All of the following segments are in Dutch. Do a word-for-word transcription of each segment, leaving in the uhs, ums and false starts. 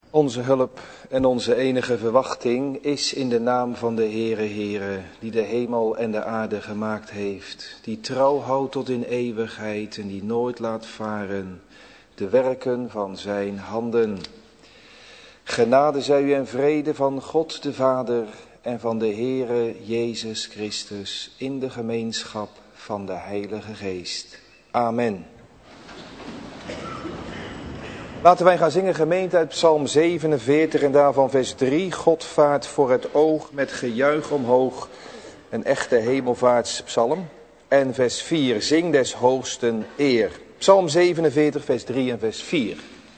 Onze hulp en onze enige verwachting is in de naam van de Heere Heere, die de hemel en de aarde gemaakt heeft, die trouw houdt tot in eeuwigheid en die nooit laat varen de werken van zijn handen. Genade zij u en vrede van God de Vader en van de Heere Jezus Christus in de gemeenschap van de Heilige Geest. Amen. Laten wij gaan zingen, gemeente, uit Psalm zevenenveertig en daarvan vers drie. God vaart voor het oog met gejuich omhoog, een echte hemelvaartspsalm. En vers vier, zing des hoogsten eer. Psalm zevenenveertig, vers drie en vers vier.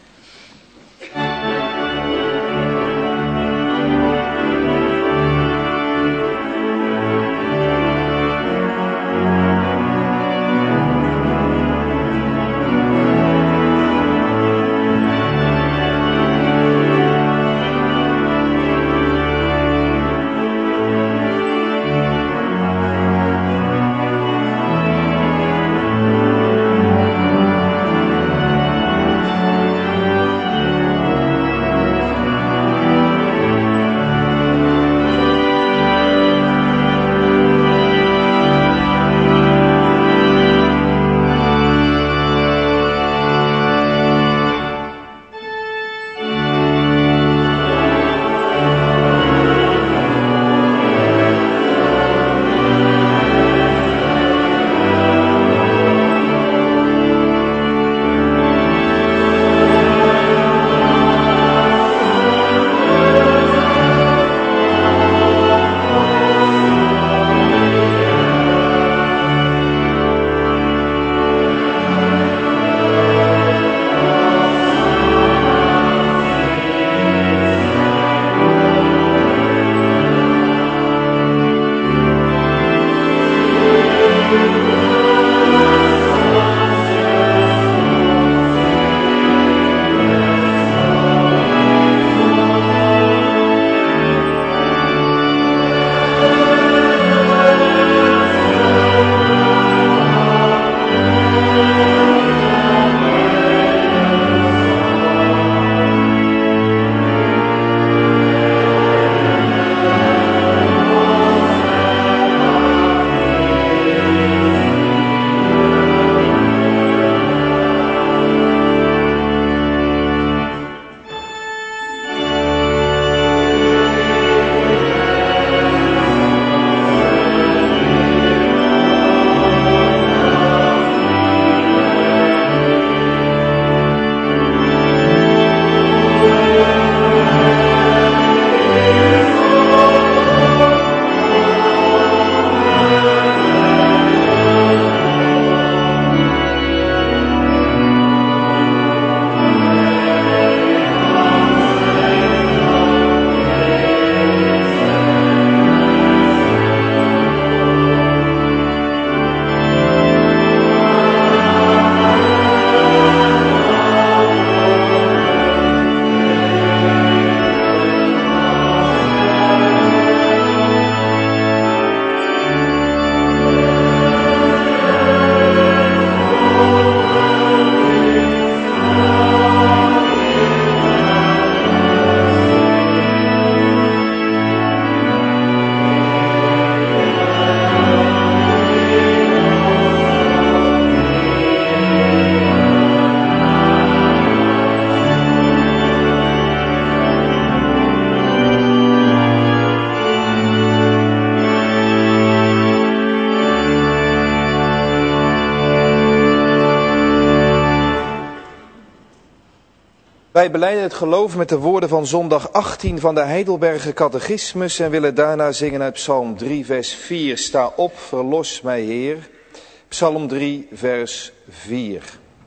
Wij belijden het geloof met de woorden van zondag achttien van de Heidelberger Catechismus en willen daarna zingen uit Psalm drie vers vier. Sta op, verlos mij Heer. Psalm drie vers vier.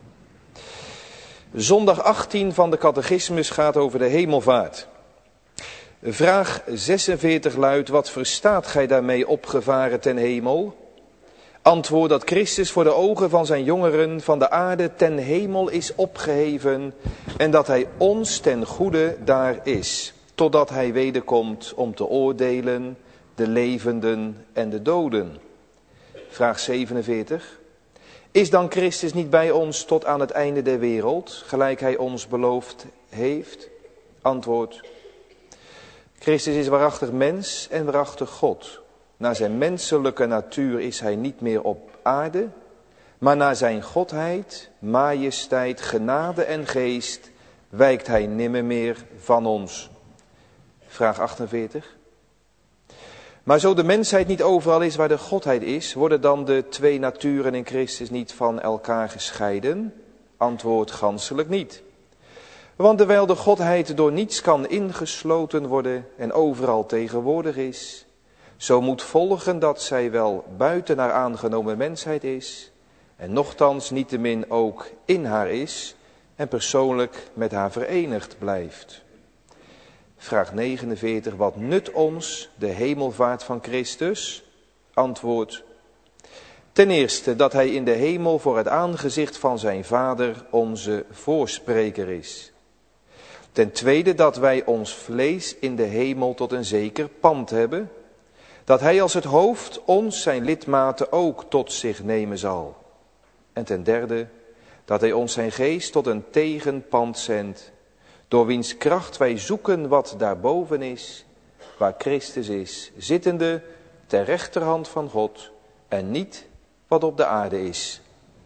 Zondag achttien van de Catechismus gaat over de hemelvaart. Vraag zesenveertig luidt, wat verstaat gij daarmee opgevaren ten hemel? Antwoord dat Christus voor de ogen van zijn jongeren van de aarde ten hemel is opgeheven en dat hij ons ten goede daar is, totdat hij wederkomt om te oordelen de levenden en de doden. Vraag zevenenveertig. Is dan Christus niet bij ons tot aan het einde der wereld, gelijk hij ons beloofd heeft? Antwoord. Christus is waarachtig mens en waarachtig God. Naar zijn menselijke natuur is hij niet meer op aarde, maar naar zijn godheid, majesteit, genade en geest wijkt hij nimmer meer van ons. Vraag achtenveertig. Maar zo de mensheid niet overal is waar de godheid is, worden dan de twee naturen in Christus niet van elkaar gescheiden? Antwoord, ganselijk niet. Want terwijl de godheid door niets kan ingesloten worden en overal tegenwoordig is, zo moet volgen dat zij wel buiten haar aangenomen mensheid is, en nochtans niettemin ook in haar is en persoonlijk met haar verenigd blijft. Vraag negenenveertig. Wat nut ons de hemelvaart van Christus? Antwoord. Ten eerste dat hij in de hemel voor het aangezicht van zijn Vader onze voorspreker is. Ten tweede dat wij ons vlees in de hemel tot een zeker pand hebben. Dat hij als het hoofd ons zijn lidmaten ook tot zich nemen zal. En ten derde dat hij ons zijn geest tot een tegenpand zendt. Door wiens kracht wij zoeken wat daarboven is, waar Christus is, zittende ter rechterhand van God en niet wat op de aarde is.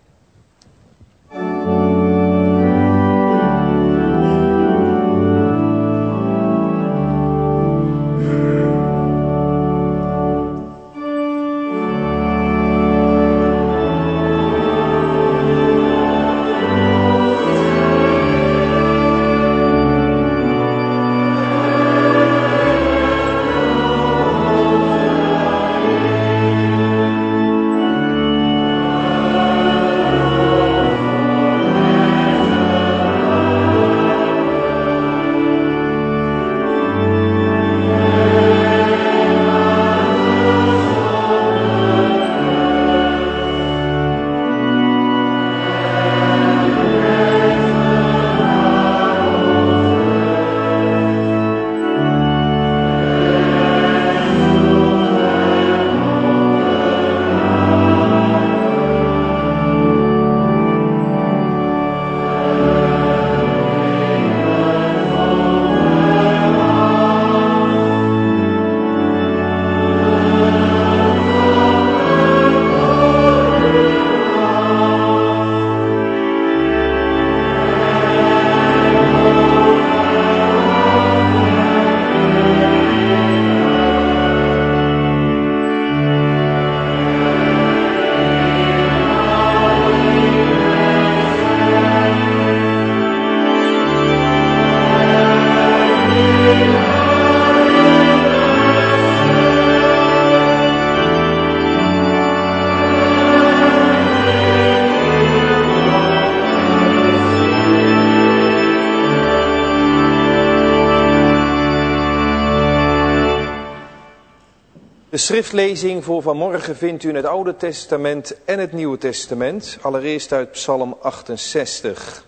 De schriftlezing voor vanmorgen vindt u in het Oude Testament en het Nieuwe Testament. Allereerst uit Psalm achtenzestig.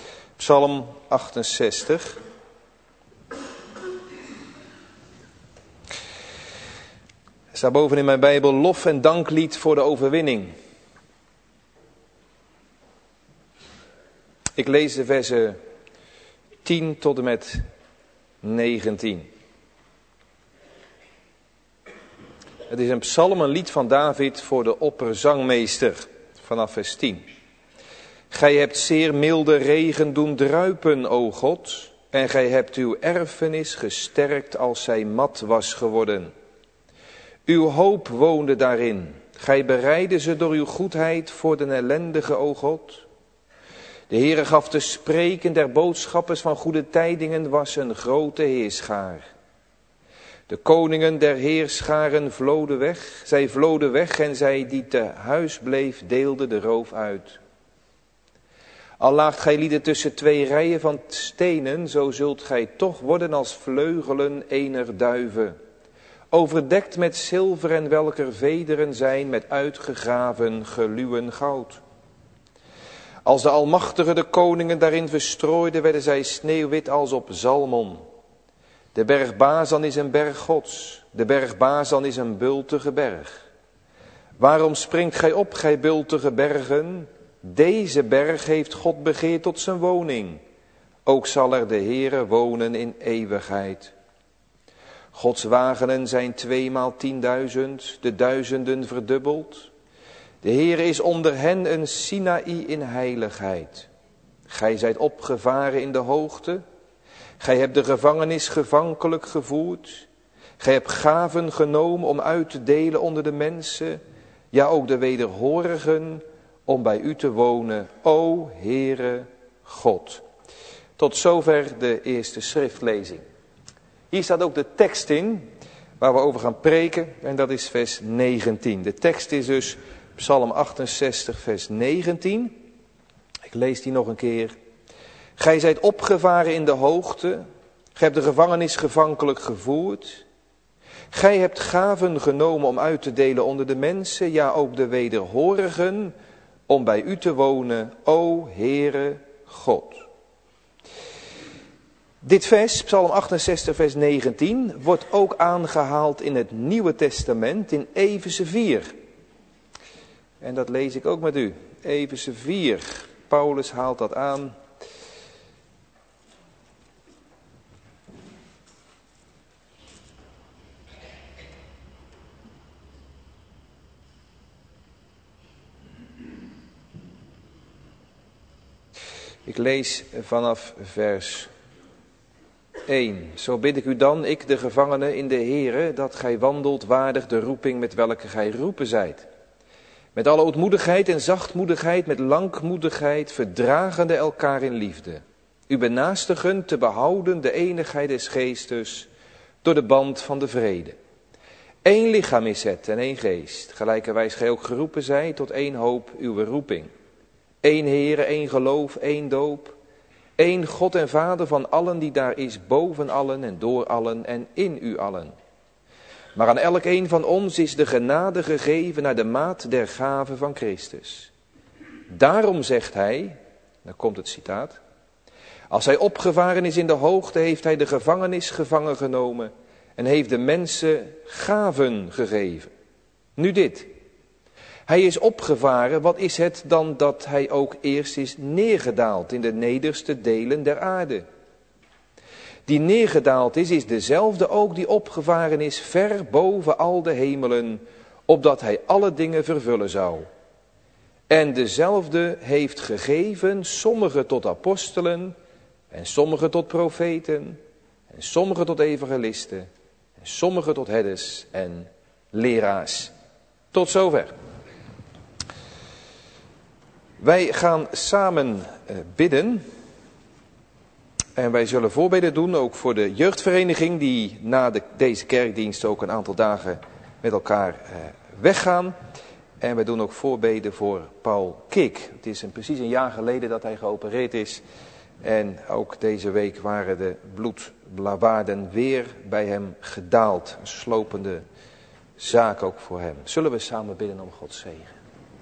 Psalm achtenzestig. Er staat boven in mijn Bijbel lof en danklied voor de overwinning. Ik lees de versen tien tot en met negentien. Het is een psalm, een lied van David voor de opperzangmeester, vanaf vers tien. Gij hebt zeer milde regen doen druipen, o God, en gij hebt uw erfenis gesterkt als zij mat was geworden. Uw hoop woonde daarin, gij bereidde ze door uw goedheid voor den ellendige, o God. De Heere gaf te spreken der boodschappers van goede tijdingen was een grote heerschaar. De koningen der heerscharen vloden weg, zij vloden weg en zij die te huis bleef deelden de roof uit. Al laagt gij lieden tussen twee rijen van stenen, zo zult gij toch worden als vleugelen ener duiven. Overdekt met zilver en welker vederen zijn met uitgegraven geluwen goud. Als de Almachtige de koningen daarin verstrooide, werden zij sneeuwwit als op Zalmon. De berg Bazan is een berg Gods, de berg Bazan is een bultige berg. Waarom springt gij op, gij bultige bergen? Deze berg heeft God begeerd tot zijn woning. Ook zal er de Heere wonen in eeuwigheid. Gods wagenen zijn tweemaal tienduizend, de duizenden verdubbeld. De Heere is onder hen een Sinaï in heiligheid. Gij zijt opgevaren in de hoogte. Gij hebt de gevangenis gevankelijk gevoerd. Gij hebt gaven genomen om uit te delen onder de mensen. Ja, ook de wederhorigen om bij u te wonen, o Heere God. Tot zover de eerste schriftlezing. Hier staat ook de tekst in waar we over gaan preken en dat is vers negentien. De tekst is dus Psalm achtenzestig vers negentien. Ik lees die nog een keer. Gij zijt opgevaren in de hoogte. Gij hebt de gevangenis gevankelijk gevoerd. Gij hebt gaven genomen om uit te delen onder de mensen, ja ook de wederhorigen, om bij u te wonen, o Heere God. Dit vers, Psalm achtenzestig vers negentien, wordt ook aangehaald in het Nieuwe Testament in Efeze vier. En dat lees ik ook met u. Efeze vier. Paulus haalt dat aan. Ik lees vanaf vers één. Zo bid ik u dan, ik de gevangene in de Here, dat gij wandelt waardig de roeping met welke gij roepen zijt. Met alle ootmoedigheid en zachtmoedigheid, met langmoedigheid, verdragende elkaar in liefde. U benaastigen te behouden de eenigheid des geestes door de band van de vrede. Eén lichaam is het en één geest, gelijkerwijs gij ook geroepen zijt tot één hoop uw roeping. Eén Heere, één geloof, één doop. Eén God en Vader van allen die daar is, boven allen en door allen en in u allen. Maar aan elk een van ons is de genade gegeven naar de maat der gave van Christus. Daarom zegt hij, dan komt het citaat, als hij opgevaren is in de hoogte, heeft hij de gevangenis gevangen genomen en heeft de mensen gaven gegeven. Nu dit. Hij is opgevaren, wat is het dan dat hij ook eerst is neergedaald in de nederste delen der aarde? Die neergedaald is, is dezelfde ook die opgevaren is ver boven al de hemelen, opdat hij alle dingen vervullen zou. En dezelfde heeft gegeven sommigen tot apostelen, en sommigen tot profeten, en sommigen tot evangelisten, en sommigen tot herders en leraars. Tot zover. Wij gaan samen bidden en wij zullen voorbeden doen, ook voor de jeugdvereniging die na de, deze kerkdienst ook een aantal dagen met elkaar eh, weggaan. En wij doen ook voorbeden voor Paul Kik. Het is een, precies een jaar geleden dat hij geopereerd is en ook deze week waren de bloedwaarden weer bij hem gedaald. Een slopende zaak ook voor hem. Zullen we samen bidden om Gods zegen.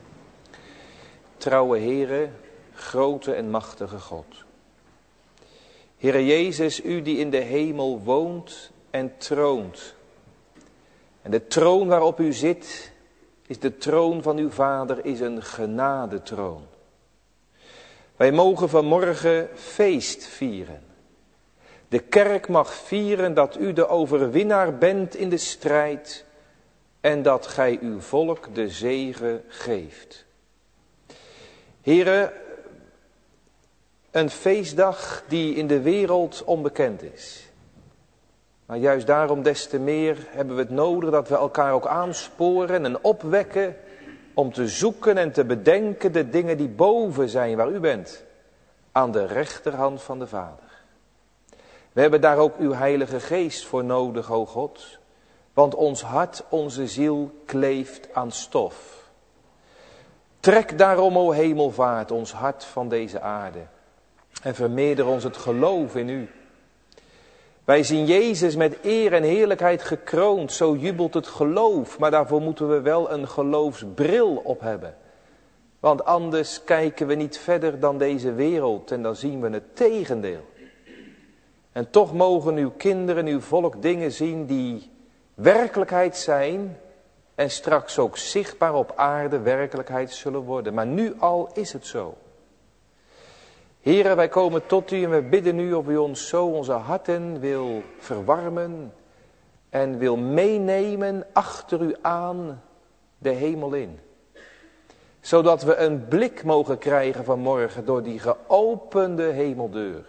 Trouwe Heere, grote en machtige God. Heere Jezus, u die in de hemel woont en troont. En de troon waarop u zit, is de troon van uw Vader, is een genadetroon. Wij mogen vanmorgen feest vieren. De kerk mag vieren dat u de overwinnaar bent in de strijd en dat gij uw volk de zege geeft. Heren, een feestdag die in de wereld onbekend is. Maar juist daarom des te meer hebben we het nodig dat we elkaar ook aansporen en opwekken om te zoeken en te bedenken de dingen die boven zijn waar u bent. Aan de rechterhand van de Vader. We hebben daar ook uw Heilige Geest voor nodig, o God. Want ons hart, onze ziel kleeft aan stof. Trek daarom, o hemelvaart, ons hart van deze aarde. En vermeerder ons het geloof in u. Wij zien Jezus met eer en heerlijkheid gekroond. Zo jubelt het geloof. Maar daarvoor moeten we wel een geloofsbril op hebben. Want anders kijken we niet verder dan deze wereld. En dan zien we het tegendeel. En toch mogen uw kinderen, uw volk dingen zien die werkelijkheid zijn. En straks ook zichtbaar op aarde werkelijkheid zullen worden. Maar nu al is het zo. Here, wij komen tot u en we bidden u of u ons zo onze harten wil verwarmen en wil meenemen achter u aan de hemel in. Zodat we een blik mogen krijgen vanmorgen door die geopende hemeldeur.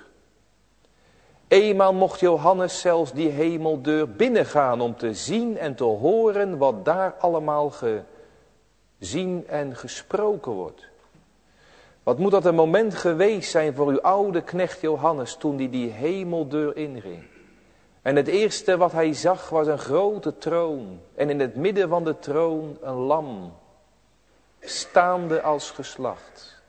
Eenmaal mocht Johannes zelfs die hemeldeur binnengaan om te zien en te horen wat daar allemaal gezien en gesproken wordt. Wat moet dat een moment geweest zijn voor uw oude knecht Johannes toen hij die hemeldeur inging. En het eerste wat hij zag was een grote troon en in het midden van de troon een lam, staande als geslacht.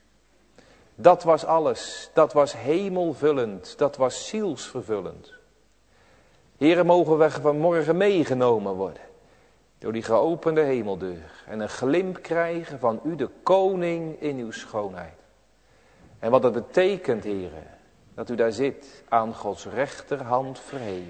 Dat was alles, dat was hemelvullend, dat was zielsvervullend. Here, mogen we vanmorgen meegenomen worden door die geopende hemeldeur en een glimp krijgen van u, de koning in uw schoonheid. En wat het betekent, Here, dat u daar zit aan Gods rechterhand verheven.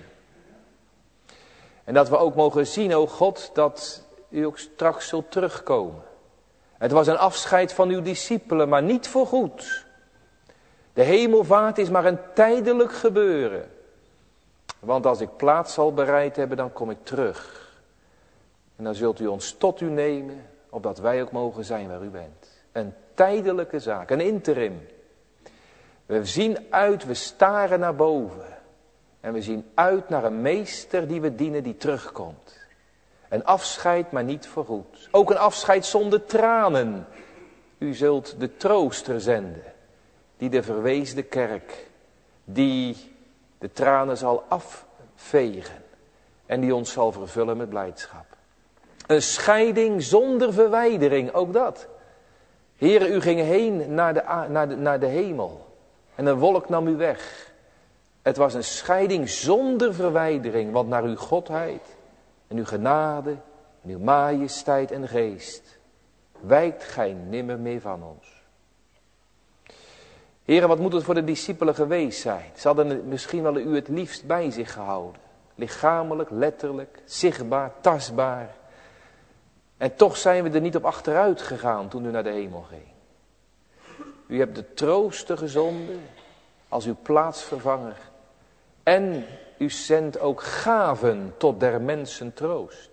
En dat we ook mogen zien, o God, dat u ook straks zult terugkomen. Het was een afscheid van uw discipelen, maar niet voorgoed. De hemelvaart is maar een tijdelijk gebeuren. Want als ik plaats zal bereid hebben, dan kom ik terug. En dan zult u ons tot u nemen, opdat wij ook mogen zijn waar u bent. Een tijdelijke zaak, een interim. We zien uit, we staren naar boven. En we zien uit naar een meester die we dienen, die terugkomt. Een afscheid, maar niet voorgoed. Ook een afscheid zonder tranen. U zult de trooster zenden, die de verweesde kerk, die de tranen zal afvegen en die ons zal vervullen met blijdschap. Een scheiding zonder verwijdering, ook dat. Heere, u ging heen naar de, naar de, naar de hemel en een wolk nam u weg. Het was een scheiding zonder verwijdering, want naar uw godheid en uw genade en uw majesteit en geest wijkt gij nimmer meer van ons. Heere, wat moet het voor de discipelen geweest zijn? Ze hadden misschien wel u het liefst bij zich gehouden. Lichamelijk, letterlijk, zichtbaar, tastbaar. En toch zijn we er niet op achteruit gegaan toen u naar de hemel ging. U hebt de trooster gezonden als uw plaatsvervanger. En u zendt ook gaven tot der mensen troost.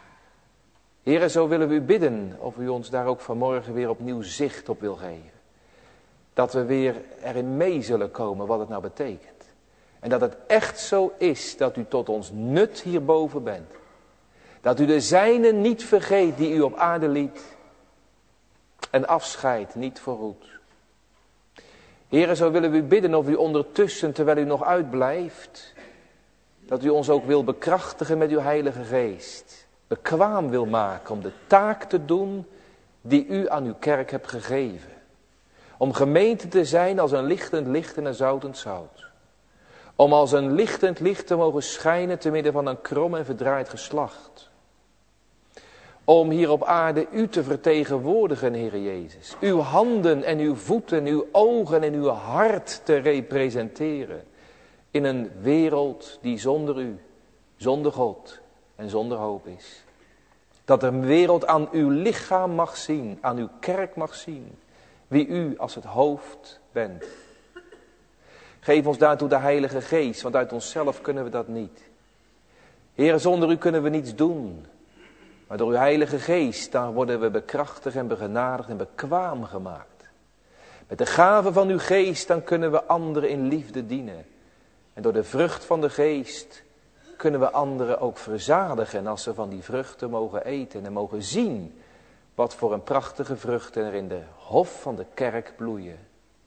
Heere, zo willen we u bidden of u ons daar ook vanmorgen weer opnieuw zicht op wil geven. Dat we weer erin mee zullen komen wat het nou betekent. En dat het echt zo is dat u tot ons nut hierboven bent. Dat u de zijnen niet vergeet die u op aarde liet. En afscheid niet voorgoed. Heere, zo willen we u bidden of u ondertussen, terwijl u nog uitblijft, dat u ons ook wil bekrachtigen met uw Heilige Geest. Bekwaam wil maken om de taak te doen die u aan uw kerk hebt gegeven. Om gemeente te zijn als een lichtend licht en een zoutend zout. Om als een lichtend licht te mogen schijnen te midden van een krom en verdraaid geslacht. Om hier op aarde u te vertegenwoordigen, Heere Jezus. Uw handen en uw voeten, uw ogen en uw hart te representeren. In een wereld die zonder u, zonder God en zonder hoop is. Dat de wereld aan uw lichaam mag zien, aan uw kerk mag zien. Wie u als het hoofd bent. Geef ons daartoe de Heilige Geest, want uit onszelf kunnen we dat niet. Heere, zonder u kunnen we niets doen. Maar door uw Heilige Geest, dan worden we bekrachtigd en begenadigd en bekwaam gemaakt. Met de gave van uw Geest, dan kunnen we anderen in liefde dienen. En door de vrucht van de Geest kunnen we anderen ook verzadigen als ze van die vruchten mogen eten en mogen zien wat voor een prachtige vruchten er in de hof van de kerk bloeien.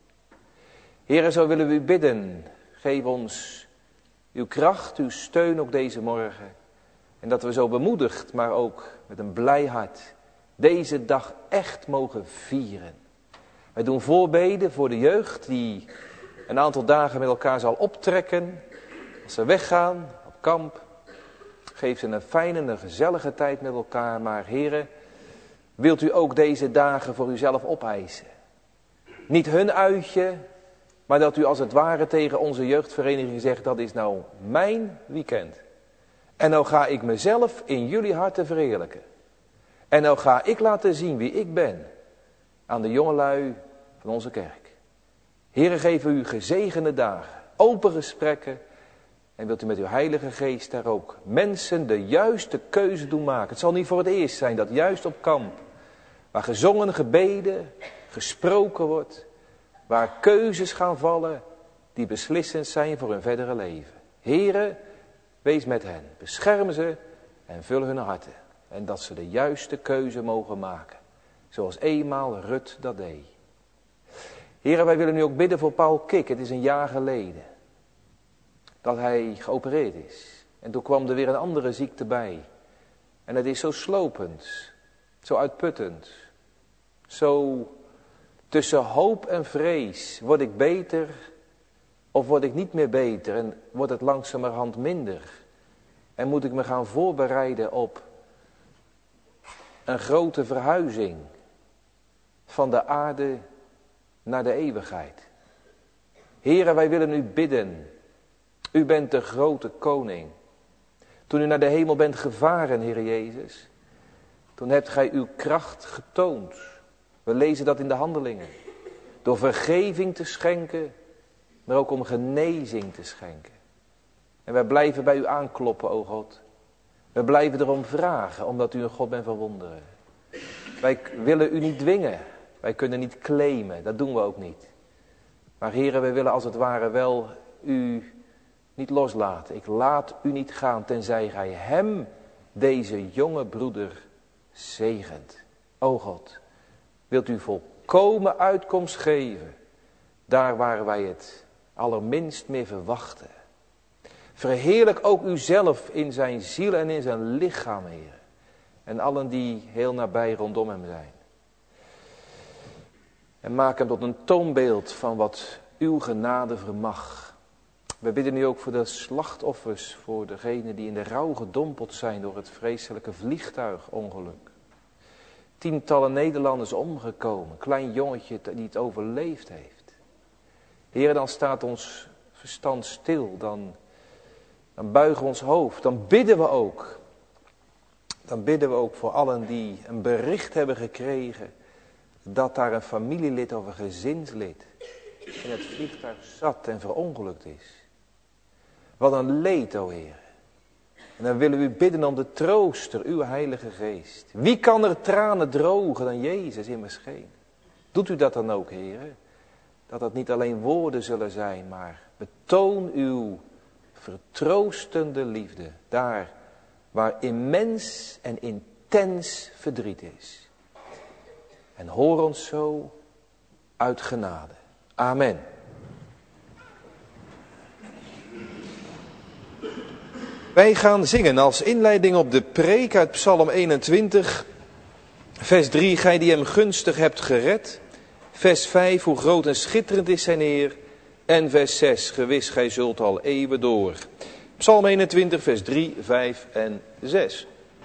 Heere, zo willen we u bidden. Geef ons uw kracht, uw steun ook deze morgen. En dat we zo bemoedigd, maar ook met een blij hart, deze dag echt mogen vieren. Wij doen voorbeden voor de jeugd die een aantal dagen met elkaar zal optrekken. Als ze weggaan op kamp, geef ze een fijne en een gezellige tijd met elkaar. Maar Heere, wilt u ook deze dagen voor uzelf opeisen? Niet hun uitje, maar dat u als het ware tegen onze jeugdvereniging zegt, dat is nou mijn weekend. En nou ga ik mezelf in jullie harten verheerlijken. En nou ga ik laten zien wie ik ben aan de jongelui van onze kerk. Heere, geef u gezegende dagen, open gesprekken. En wilt u met uw Heilige Geest daar ook mensen de juiste keuze doen maken. Het zal niet voor het eerst zijn dat juist op kamp, waar gezongen, gebeden, gesproken wordt, waar keuzes gaan vallen die beslissend zijn voor hun verdere leven. Heere, wees met hen, bescherm ze en vul hun harten. En dat ze de juiste keuze mogen maken, zoals eenmaal Rut dat deed. Heere, wij willen nu ook bidden voor Paul Kik. Het is een jaar geleden dat hij geopereerd is. En toen kwam er weer een andere ziekte bij. En het is zo slopend, zo uitputtend, zo tussen hoop en vrees. Word ik beter of word ik niet meer beter en wordt het langzamerhand minder? En moet ik me gaan voorbereiden op een grote verhuizing van de aarde naar de eeuwigheid? Heere, wij willen u bidden. U bent de grote koning. Toen u naar de hemel bent gevaren, Heer Jezus, toen hebt gij uw kracht getoond. We lezen dat in de Handelingen. Door vergeving te schenken, maar ook om genezing te schenken. En wij blijven bij u aankloppen, o God. We blijven erom vragen, omdat u een God bent van wonderen. Wij willen u niet dwingen. Wij kunnen niet claimen, dat doen we ook niet. Maar heren, wij willen als het ware wel u niet loslaten. Ik laat u niet gaan, tenzij gij hem, deze jonge broeder, zegent. O God, wilt u volkomen uitkomst geven, daar waar wij het allerminst meer verwachten. Verheerlijk ook uzelf in zijn ziel en in zijn lichaam, Heer. En allen die heel nabij rondom hem zijn. En maak hem tot een toonbeeld van wat uw genade vermag. We bidden nu ook voor de slachtoffers, voor degenen die in de rouw gedompeld zijn door het vreselijke vliegtuigongeluk. Tientallen Nederlanders omgekomen, klein jongetje die het overleefd heeft. Heer, dan staat ons verstand stil, dan, dan buigen we ons hoofd, dan bidden we ook. Dan bidden we ook voor allen die een bericht hebben gekregen dat daar een familielid of een gezinslid in het vliegtuig zat en verongelukt is. Wat een leed, o Heer. En dan willen we u bidden om de trooster, uw Heilige Geest. Wie kan er tranen drogen dan Jezus immers geen? Doet u dat dan ook, Heer? Dat dat niet alleen woorden zullen zijn, maar betoon uw vertroostende liefde. Daar waar immens en intens verdriet is. En hoor ons zo uit genade. Amen. Wij gaan zingen als inleiding op de preek uit Psalm eenentwintig, vers drie, gij die hem gunstig hebt gered. Vers vijf, hoe groot en schitterend is zijn Heer. En vers zes, gewis gij zult al eeuwen door. Psalm eenentwintig, vers drie, vijf en zes.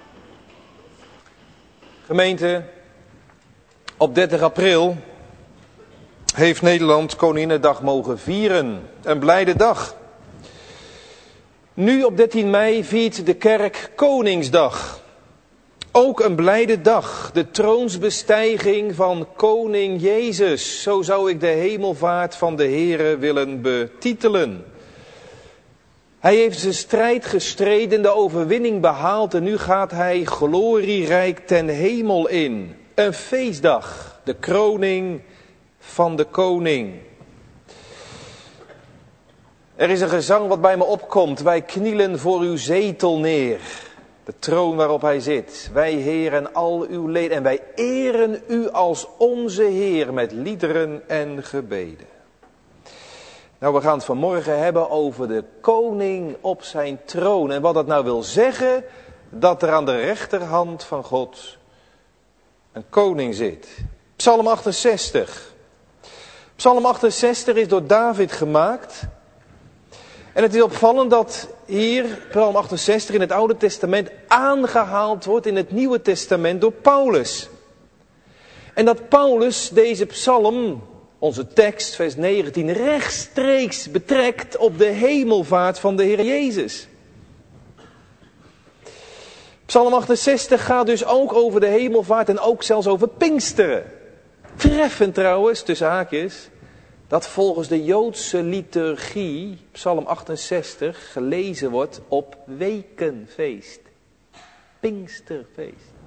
Gemeente, op dertig april heeft Nederland Koninginnedag mogen vieren. Een blijde dag. Nu op dertien mei viert de kerk Koningsdag. Ook een blijde dag, de troonsbestijging van koning Jezus. Zo zou ik de hemelvaart van de Heere willen betitelen. Hij heeft zijn strijd gestreden, de overwinning behaald en nu gaat hij glorierijk ten hemel in. Een feestdag, de kroning van de koning. Er is een gezang wat bij me opkomt. Wij knielen voor uw zetel neer. De troon waarop hij zit. Wij Heer en al uw leden. En wij eren u als onze Heer met liederen en gebeden. Nou, we gaan het vanmorgen hebben over de koning op zijn troon. En wat dat nou wil zeggen, dat er aan de rechterhand van God een koning zit. Psalm achtenzestig. Psalm achtenzestig is door David gemaakt. En het is opvallend dat hier, Psalm achtenzestig in het Oude Testament, aangehaald wordt in het Nieuwe Testament door Paulus. En dat Paulus deze psalm, onze tekst, vers negentien, rechtstreeks betrekt op de hemelvaart van de Heer Jezus. Psalm achtenzestig gaat dus ook over de hemelvaart en ook zelfs over Pinksteren. Treffend trouwens, tussen haakjes, dat volgens de Joodse liturgie, Psalm achtenzestig, gelezen wordt op wekenfeest. Pinksterfeest.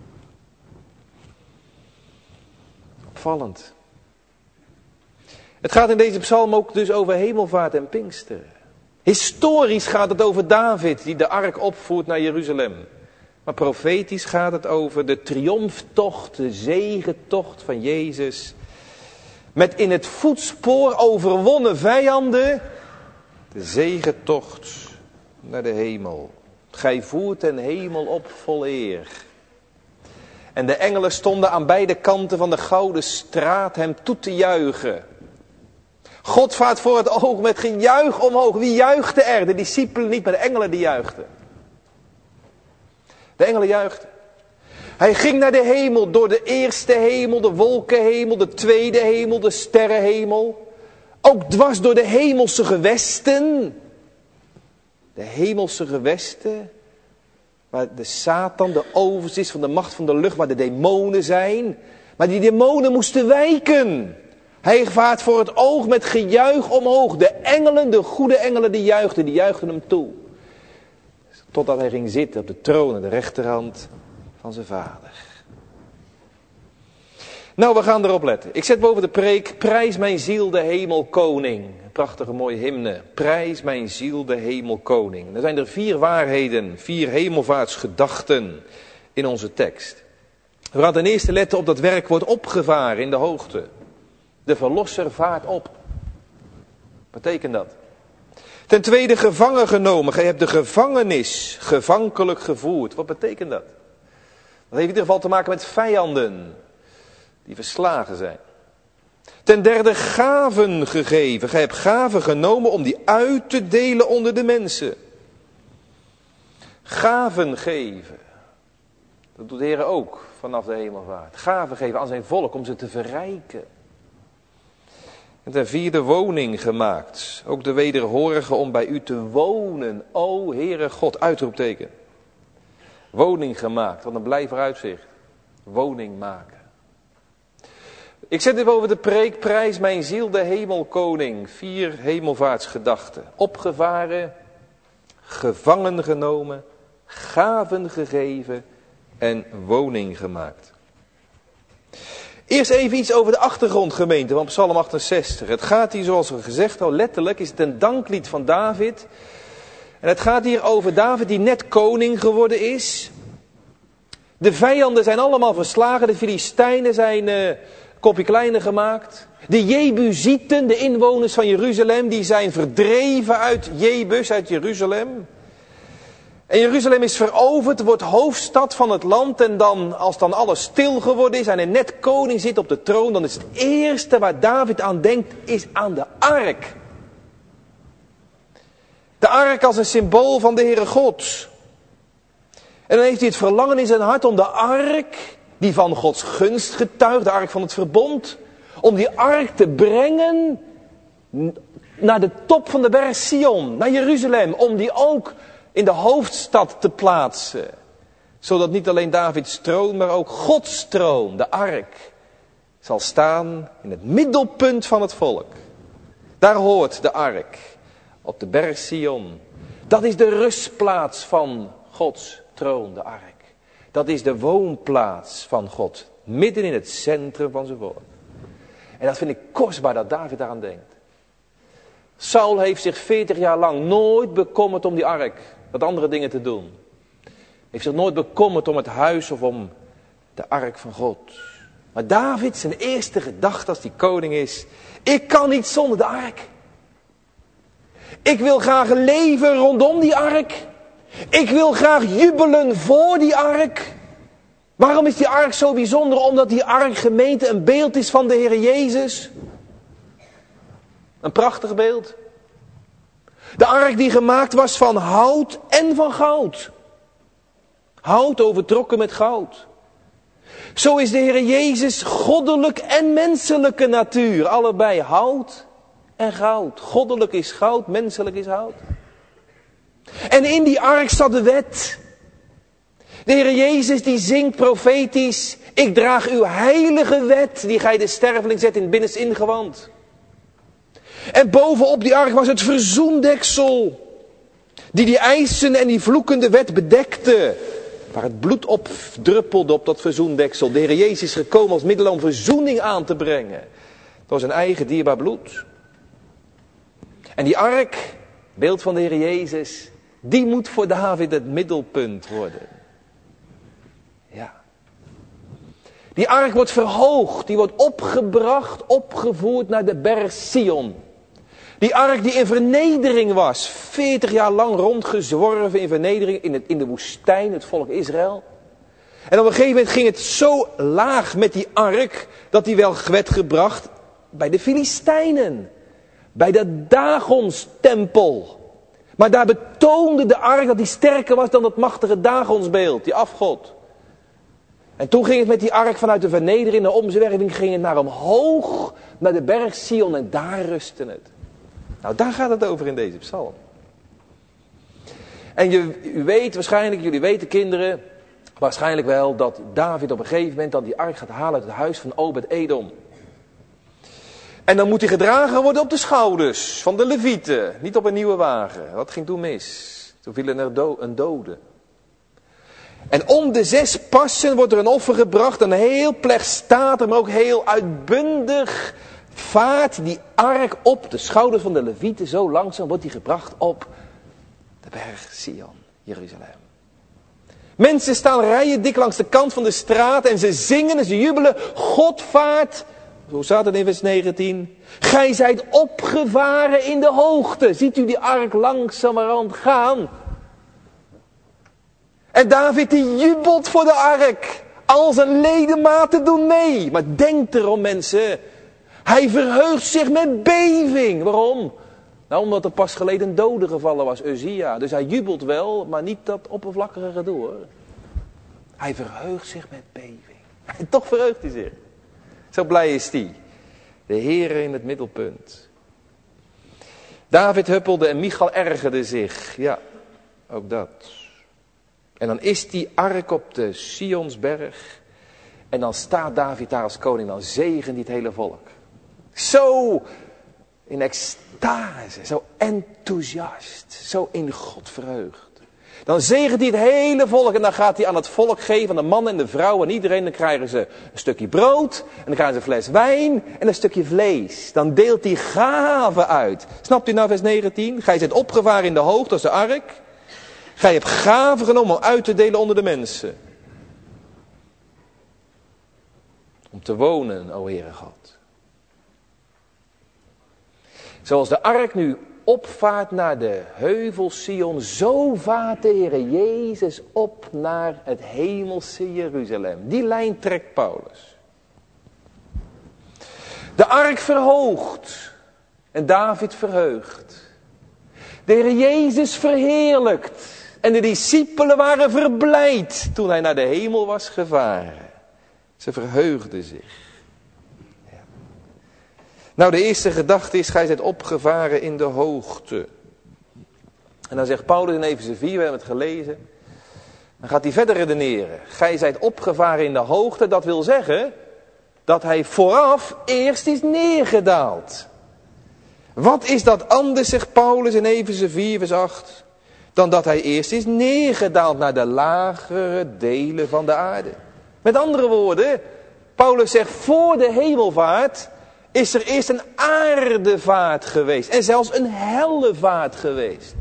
Opvallend. Het gaat in deze psalm ook dus over hemelvaart en Pinkster. Historisch gaat het over David die de ark opvoert naar Jeruzalem. Maar profetisch gaat het over de triomftocht, de zegentocht van Jezus. Met in het voetspoor overwonnen vijanden de zegentocht naar de hemel. Gij voert ten hemel op vol eer. En de engelen stonden aan beide kanten van de gouden straat hem toe te juichen. God vaart voor het oog met gejuich omhoog. Wie juichte er? De discipelen niet, maar de engelen die juichten. De engelen juichten. Hij ging naar de hemel, door de eerste hemel, de wolkenhemel, de tweede hemel, de sterrenhemel. Ook dwars door de hemelse gewesten. De hemelse gewesten. Waar de Satan de overst is van de macht van de lucht, waar de demonen zijn. Maar die demonen moesten wijken. Hij vaart voor het oog met gejuich omhoog. De engelen, de goede engelen, die juichten, die juichten hem toe. Totdat hij ging zitten op de troon aan de rechterhand van zijn vader. Nou, we gaan erop letten. Ik zet boven de preek, prijs mijn ziel de hemelkoning. Een prachtige mooie hymne. Prijs mijn ziel de hemelkoning. Er zijn er vier waarheden, vier hemelvaartsgedachten in onze tekst. We gaan ten eerste letten op dat werkwoord opgevaren in de hoogte. De verlosser vaart op. Wat betekent dat? Ten tweede gevangen genomen. Gij hebt de gevangenis gevankelijk gevoerd. Wat betekent dat? Dat heeft in ieder geval te maken met vijanden die verslagen zijn. Ten derde gaven gegeven. Gij hebt gaven genomen om die uit te delen onder de mensen. Gaven geven. Dat doet de Heer ook vanaf de hemelvaart. Gaven geven aan zijn volk om ze te verrijken. En ten vierde woning gemaakt. Ook de wederhorige om bij u te wonen. O Heere God, uitroepteken. Woning gemaakt, wat een blij vooruitzicht. Woning maken. Ik zet dit boven de preek, prijs mijn ziel de hemelkoning. Vier hemelvaartsgedachten. Opgevaren, gevangen genomen, gaven gegeven en woning gemaakt. Eerst even iets over de achtergrondgemeente van Psalm achtenzestig. Het gaat hier, zoals we gezegd al, letterlijk is het een danklied van David. En het gaat hier over David die net koning geworden is. De vijanden zijn allemaal verslagen. De Filistijnen zijn uh, kopje kleiner gemaakt. De Jebusieten, de inwoners van Jeruzalem, die zijn verdreven uit Jebus, uit Jeruzalem. En Jeruzalem is veroverd, wordt hoofdstad van het land. En dan, als dan alles stil geworden is en een net koning zit op de troon, dan is het eerste waar David aan denkt, is aan de ark. De ark als een symbool van de Heere God. En dan heeft hij het verlangen in zijn hart om de ark, die van Gods gunst getuigt, de ark van het verbond, om die ark te brengen naar de top van de berg Sion, naar Jeruzalem, om die ook in de hoofdstad te plaatsen. Zodat niet alleen Davids troon, maar ook Gods troon, de ark, zal staan in het middelpunt van het volk. Daar hoort de ark, op de berg Sion. Dat is de rustplaats van Gods troon, de ark. Dat is de woonplaats van God, midden in het centrum van zijn volk. En dat vind ik kostbaar dat David daaraan denkt. Saul heeft zich veertig jaar lang nooit bekommerd om die ark, wat andere dingen te doen. Heeft zich nooit bekommerd om het huis of om de ark van God. Maar David, zijn eerste gedachte als die koning is, ik kan niet zonder de ark. Ik wil graag leven rondom die ark. Ik wil graag jubelen voor die ark. Waarom is die ark zo bijzonder? Omdat die ark, gemeente, een beeld is van de Heer Jezus. Een prachtig beeld. De ark die gemaakt was van hout en van goud. Hout overtrokken met goud. Zo is de Heer Jezus goddelijk en menselijke natuur. Allebei hout en goud. Goddelijk is goud, menselijk is hout. En in die ark zat de wet. De Heer Jezus die zingt profetisch. Ik draag uw heilige wet, die gij de sterveling zet in het binnenste ingewand. En bovenop die ark was het verzoendeksel. Die die eisende en die vloekende wet bedekte. Waar het bloed op druppelde op dat verzoendeksel. De Heer Jezus is gekomen als middel om verzoening aan te brengen. Door zijn eigen dierbaar bloed. En die ark, beeld van de Heer Jezus, die moet voor David het middelpunt worden. Ja. Die ark wordt verhoogd, die wordt opgebracht, opgevoerd naar de berg Sion. Die ark die in vernedering was, veertig jaar lang rondgezworven in vernedering in, het, in de woestijn, het volk Israël. En op een gegeven moment ging het zo laag met die ark, dat die wel werd gebracht bij de Filistijnen. Bij de Dagonstempel. Maar daar betoonde de ark dat die sterker was dan dat machtige Dagonsbeeld, die afgod. En toen ging het met die ark vanuit de vernedering naar omzwerving, ging het naar omhoog, naar de berg Sion en daar rustte het. Nou, daar gaat het over in deze psalm. En je, u weet waarschijnlijk, jullie weten kinderen, waarschijnlijk wel dat David op een gegeven moment dan die ark gaat halen uit het huis van Obed-Edom. En dan moet hij gedragen worden op de schouders van de Levieten, niet op een nieuwe wagen. Dat ging toen mis. Toen viel er do- een dode. En om de zes passen wordt er een offer gebracht, een heel plechtstatig, maar ook heel uitbundig vaart die ark op de schouders van de Levieten. Zo langzaam wordt die gebracht op de berg Sion, Jeruzalem. Mensen staan rijen dik langs de kant van de straat en ze zingen en ze jubelen. God vaart, zo staat het in vers negentien. Gij zijt opgevaren in de hoogte. Ziet u die ark langzamerhand gaan? En David die jubelt voor de ark. Al zijn ledematen doen mee. Maar denk erom mensen. Hij verheugt zich met beving. Waarom? Nou, omdat er pas geleden een dode gevallen was, Uzia. Dus hij jubelt wel, maar niet dat oppervlakkige gedoe hoor. Hij verheugt zich met beving. En toch verheugt hij zich. Zo blij is hij. De Heere in het middelpunt. David huppelde en Michal ergerde zich. Ja, ook dat. En dan is die ark op de Sionsberg. En dan staat David daar als koning. Dan zegent hij het hele volk. Zo in extase. Zo enthousiast. Zo in God verheugd. Dan zegent hij het hele volk. En dan gaat hij aan het volk geven. Aan de man en de vrouw en iedereen. Dan krijgen ze een stukje brood. En dan krijgen ze een fles wijn. En een stukje vlees. Dan deelt hij gaven uit. Snapt u nou vers negentien? Gij zijt opgevaren in de hoogte als de ark. Gij hebt gaven genomen om uit te delen onder de mensen. Om te wonen, o Heere God. Zoals de ark nu opvaart naar de heuvel Sion, zo vaart de Heere Jezus op naar het hemelse Jeruzalem. Die lijn trekt Paulus. De ark verhoogt en David verheugt. De Heere Jezus verheerlijkt. En de discipelen waren verblijd toen hij naar de hemel was gevaren. Ze verheugden zich. Ja. Nou, de eerste gedachte is, gij zijt opgevaren in de hoogte. En dan zegt Paulus in Efeze vier, we hebben het gelezen. Dan gaat hij verder redeneren. Gij zijt opgevaren in de hoogte, dat wil zeggen dat hij vooraf eerst is neergedaald. Wat is dat anders, zegt Paulus in Efeze vier, vers acht... dan dat hij eerst is neergedaald naar de lagere delen van de aarde. Met andere woorden, Paulus zegt, voor de hemelvaart is er eerst een aardevaart geweest. En zelfs een hellevaart geweest.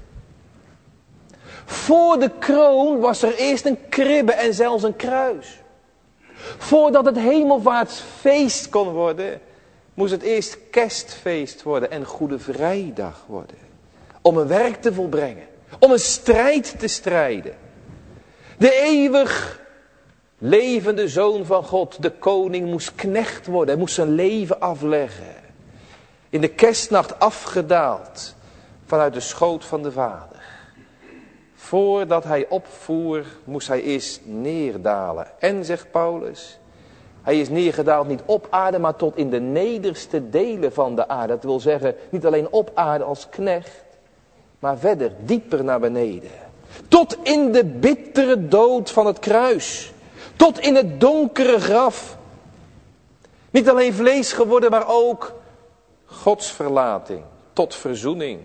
Voor de kroon was er eerst een kribbe en zelfs een kruis. Voordat het hemelvaartsfeest kon worden, moest het eerst kerstfeest worden en Goede Vrijdag worden. Om een werk te volbrengen. Om een strijd te strijden. De eeuwig levende Zoon van God, de koning, moest knecht worden. Hij moest zijn leven afleggen. In de kerstnacht afgedaald vanuit de schoot van de Vader. Voordat hij opvoer, moest hij eerst neerdalen. En, zegt Paulus, hij is neergedaald niet op aarde, maar tot in de nederste delen van de aarde. Dat wil zeggen, niet alleen op aarde als knecht, maar verder, dieper naar beneden. Tot in de bittere dood van het kruis. Tot in het donkere graf. Niet alleen vlees geworden, maar ook godsverlating. tot verzoening.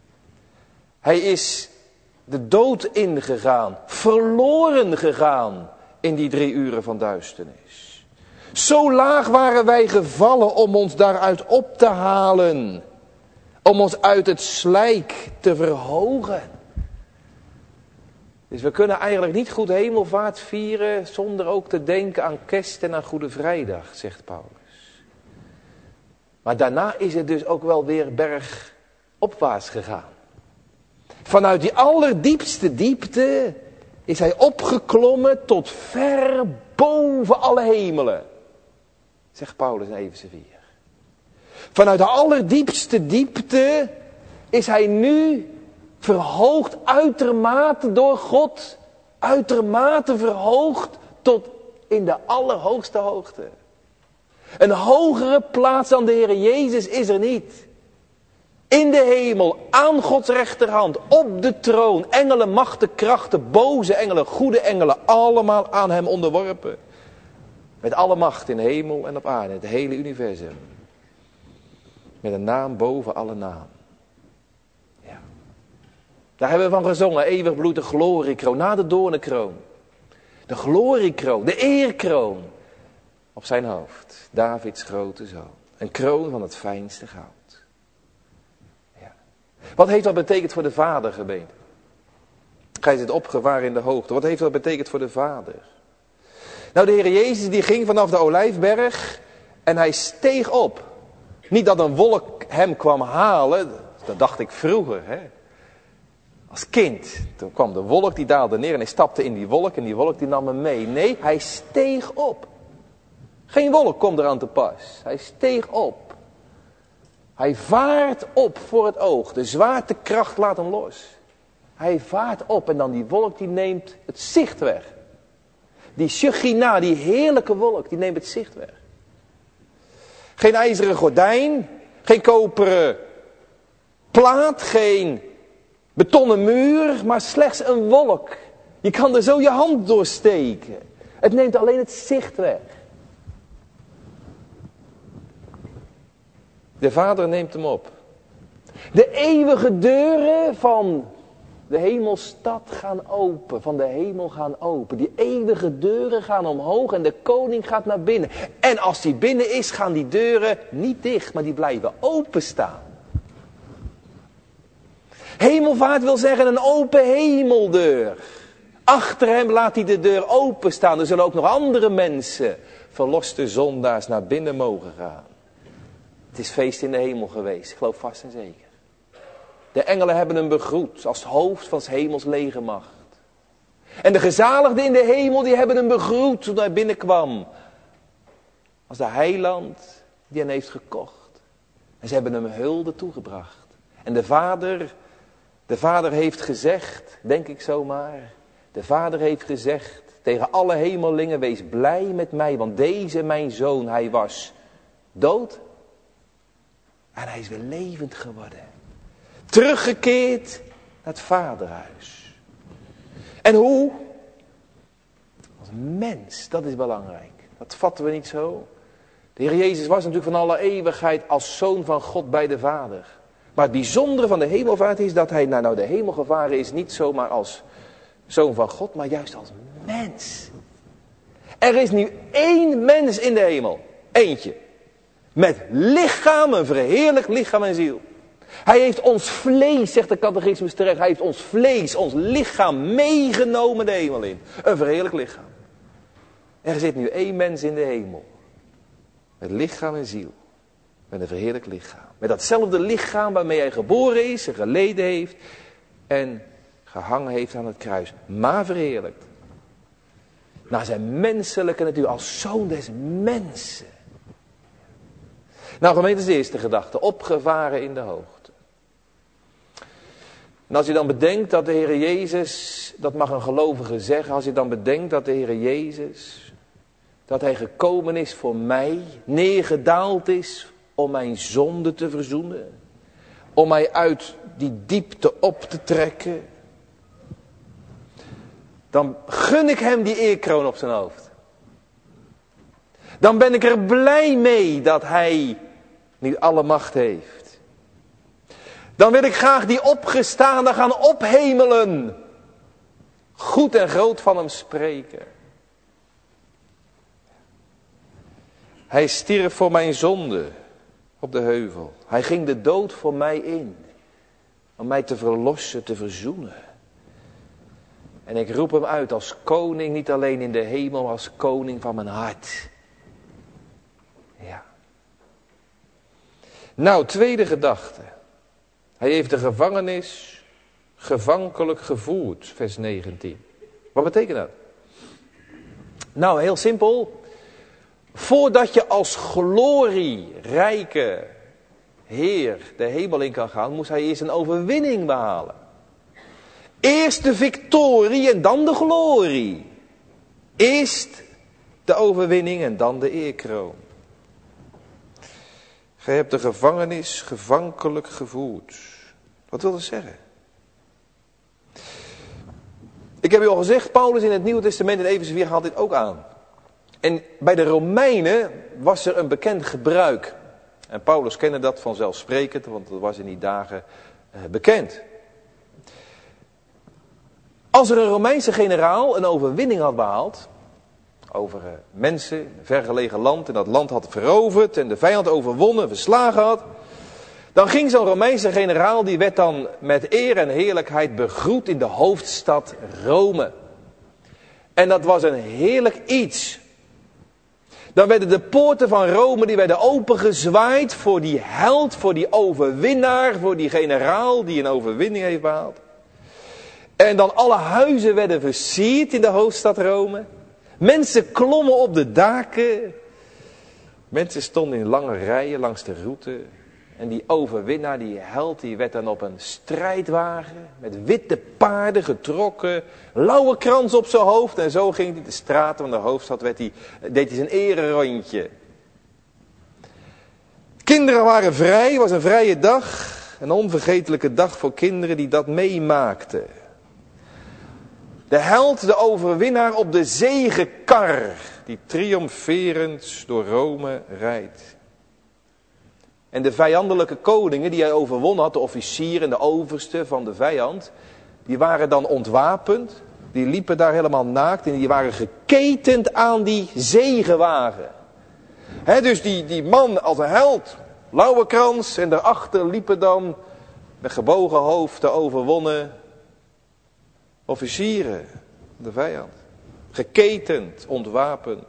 Hij is de dood ingegaan, verloren gegaan in die drie uren van duisternis. Zo laag waren wij gevallen om ons daaruit op te halen. Om ons uit het slijk te verhogen. Dus we kunnen eigenlijk niet goed hemelvaart vieren zonder ook te denken aan kerst en aan Goede Vrijdag, zegt Paulus. Maar daarna is het dus ook wel weer bergopwaarts gegaan. Vanuit die allerdiepste diepte is hij opgeklommen tot ver boven alle hemelen, zegt Paulus in Efeze vier. Vanuit de allerdiepste diepte is hij nu verhoogd uitermate door God. Uitermate verhoogd tot in de allerhoogste hoogte. Een hogere plaats dan de Heer Jezus is er niet. In de hemel, aan Gods rechterhand, op de troon, engelen, machten, krachten, boze engelen, goede engelen, allemaal aan hem onderworpen. Met alle macht in hemel en op aarde, het hele universum. Met een naam boven alle naam. Ja. Daar hebben we van gezongen, eeuwig bloed, de gloriekroon, na de doornenkroon. De gloriekroon, de eerkroon op zijn hoofd. Davids grote zoon. Een kroon van het fijnste goud. Ja. Wat heeft dat betekend voor de Vader, gemeente? Gij zit opgewaar in de hoogte. Wat heeft dat betekend voor de Vader? Nou, de Heer Jezus die ging vanaf de Olijfberg en hij steeg op. Niet dat een wolk hem kwam halen, dat dacht ik vroeger, hè. Als kind, toen kwam de wolk, die daalde neer en hij stapte in die wolk en die wolk die nam hem mee. Nee, hij steeg op. Geen wolk komt eraan te pas. Hij steeg op. Hij vaart op voor het oog. De zwaartekracht laat hem los. Hij vaart op en dan die wolk die neemt het zicht weg. Die Shechina, die heerlijke wolk, die neemt het zicht weg. Geen ijzeren gordijn, geen koperen plaat, geen betonnen muur, maar slechts een wolk. Je kan er zo je hand doorsteken. Het neemt alleen het zicht weg. De Vader neemt hem op. De eeuwige deuren van de hemelstad gaan open, van de hemel gaan open. Die eeuwige deuren gaan omhoog en de koning gaat naar binnen. En als hij binnen is, gaan die deuren niet dicht, maar die blijven openstaan. Hemelvaart wil zeggen een open hemeldeur. Achter hem laat hij de deur openstaan. Er zullen ook nog andere mensen, verloste zondaars, naar binnen mogen gaan. Het is feest in de hemel geweest, ik geloof vast en zeker. De engelen hebben hem begroet als hoofd van 's hemels legermacht. En de gezaligden in de hemel, die hebben hem begroet toen hij binnenkwam. Als de heiland die hen heeft gekocht. En ze hebben hem hulde toegebracht. En de vader, de vader heeft gezegd, denk ik zomaar. De vader heeft gezegd tegen alle hemelingen, wees blij met mij. Want deze mijn zoon, hij was dood. En hij is weer levend geworden. Teruggekeerd naar het vaderhuis. En hoe? Als mens, dat is belangrijk. Dat vatten we niet zo. De Heer Jezus was natuurlijk van alle eeuwigheid als zoon van God bij de Vader. Maar het bijzondere van de hemelvaart is dat hij naar nou de hemel gevaren is. Niet zomaar als zoon van God, maar juist als mens. Er is nu één mens in de hemel. Eentje. Met lichaam, een verheerlijkt lichaam en ziel. Hij heeft ons vlees, zegt de catechismus terecht, hij heeft ons vlees, ons lichaam meegenomen de hemel in. Een verheerlijk lichaam. Er zit nu één mens in de hemel. Met lichaam en ziel. Met een verheerlijk lichaam. Met datzelfde lichaam waarmee hij geboren is en geleden heeft. En gehangen heeft aan het kruis. Maar verheerlijkt. Naar zijn menselijke natuur, als zoon des mensen. Nou, gemeente, is de eerste gedachte. Opgevaren in de hoogte. En als je dan bedenkt dat de Heer Jezus, dat mag een gelovige zeggen, als je dan bedenkt dat de Heer Jezus, dat hij gekomen is voor mij, neergedaald is om mijn zonde te verzoenen, om mij uit die diepte op te trekken, dan gun ik hem die eerkroon op zijn hoofd. Dan ben ik er blij mee dat hij nu alle macht heeft. Dan wil ik graag die opgestane gaan ophemelen. Goed en groot van hem spreken. Hij stierf voor mijn zonde op de heuvel. Hij ging de dood voor mij in. Om mij te verlossen, te verzoenen. En ik roep hem uit als koning, niet alleen in de hemel, maar als koning van mijn hart. Ja. Nou, tweede gedachte. Hij heeft de gevangenis gevankelijk gevoerd, vers negentien. Wat betekent dat? Nou, heel simpel. Voordat je als glorierijke Heer de hemel in kan gaan, moest hij eerst een overwinning behalen. Eerst de victorie en dan de glorie. Eerst de overwinning en dan de eerkroon. Gij hebt de gevangenis gevankelijk gevoerd. Wat wil dat zeggen? Ik heb u al gezegd, Paulus in het Nieuwe Testament in Efeze vier haalt dit ook aan. En bij de Romeinen was er een bekend gebruik. En Paulus kende dat vanzelfsprekend, want dat was in die dagen uh, bekend. Als er een Romeinse generaal een overwinning had behaald over uh, mensen in een vergelegen land en dat land had veroverd en de vijand overwonnen, verslagen had, dan ging zo'n Romeinse generaal, die werd dan met eer en heerlijkheid begroet in de hoofdstad Rome. En dat was een heerlijk iets. Dan werden de poorten van Rome, die werden opengezwaaid voor die held, voor die overwinnaar, voor die generaal die een overwinning heeft behaald. En dan alle huizen werden versierd in de hoofdstad Rome. Mensen klommen op de daken. Mensen stonden in lange rijen langs de route. En die overwinnaar, die held, die werd dan op een strijdwagen met witte paarden getrokken. Lauwerkrans op zijn hoofd. En zo ging hij de straten van de hoofdstad, werd hij, deed hij zijn ererondje. Kinderen waren vrij, het was een vrije dag. Een onvergetelijke dag voor kinderen die dat meemaakten. De held, de overwinnaar op de zegekar, die triomferend door Rome rijdt. En de vijandelijke koningen die hij overwonnen had, de officier en de overste van de vijand, die waren dan ontwapend, die liepen daar helemaal naakt en die waren geketend aan die zegewagen. He, dus die, die man als een held, lauwerkrans, en daarachter liepen dan met gebogen hoofd de overwonnen officieren, de vijand. Geketend, ontwapend.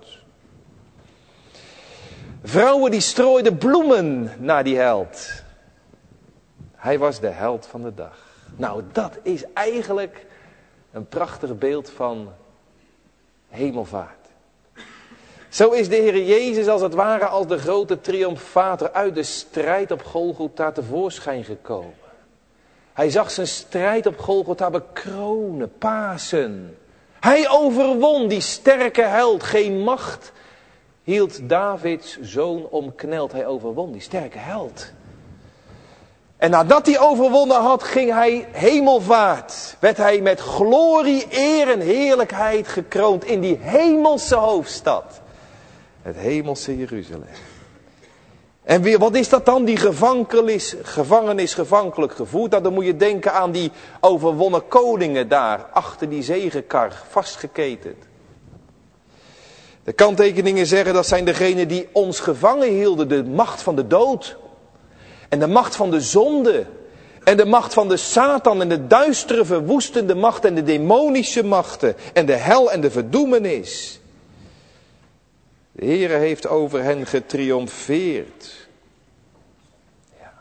Vrouwen die strooiden bloemen naar die held. Hij was de held van de dag. Nou, dat is eigenlijk een prachtig beeld van hemelvaart. Zo is de Heer Jezus als het ware als de grote triomfator uit de strijd op Golgotha tevoorschijn gekomen. Hij zag zijn strijd op Golgotha bekronen, Pasen. Hij overwon, die sterke held, geen macht hield Davids zoon omkneld. Hij overwon, die sterke held. En nadat hij overwonnen had, ging hij hemelvaart. Werd hij met glorie, eer en heerlijkheid gekroond in die hemelse hoofdstad. Het hemelse Jeruzalem. En weer, wat is dat dan? Die gevangenis, gevangenis gevankelijk gevoerd. Nou, dan moet je denken aan die overwonnen koningen daar, achter die zegekar, vastgeketend. De kanttekeningen zeggen dat zijn degenen die ons gevangen hielden. De macht van de dood. En de macht van de zonde. En de macht van de Satan en de duistere verwoestende macht en de demonische machten. En de hel en de verdoemenis. De Heere heeft over hen getriomfeerd. Ja.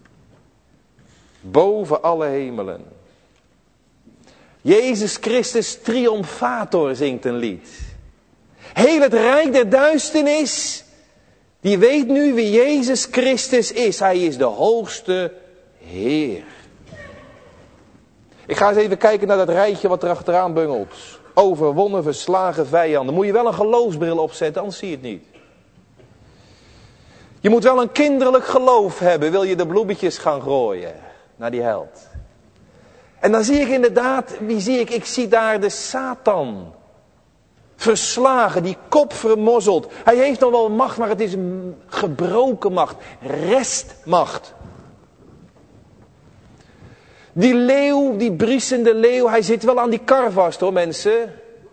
Boven alle hemelen. Jezus Christus triomfator zingt een lied. Heel het rijk der duisternis, die weet nu wie Jezus Christus is. Hij is de hoogste Heer. Ik ga eens even kijken naar dat rijtje wat er achteraan bungelt. Overwonnen, verslagen vijanden. Moet je wel een geloofsbril opzetten, anders zie je het niet. Je moet wel een kinderlijk geloof hebben, wil je de bloemetjes gaan gooien naar die held. En dan zie ik inderdaad, wie zie ik? Ik zie daar de Satan. Verslagen, die kop vermozzeld. Hij heeft nog wel macht, maar het is een gebroken macht. Restmacht. Die leeuw, die briesende leeuw, hij zit wel aan die kar vast hoor mensen.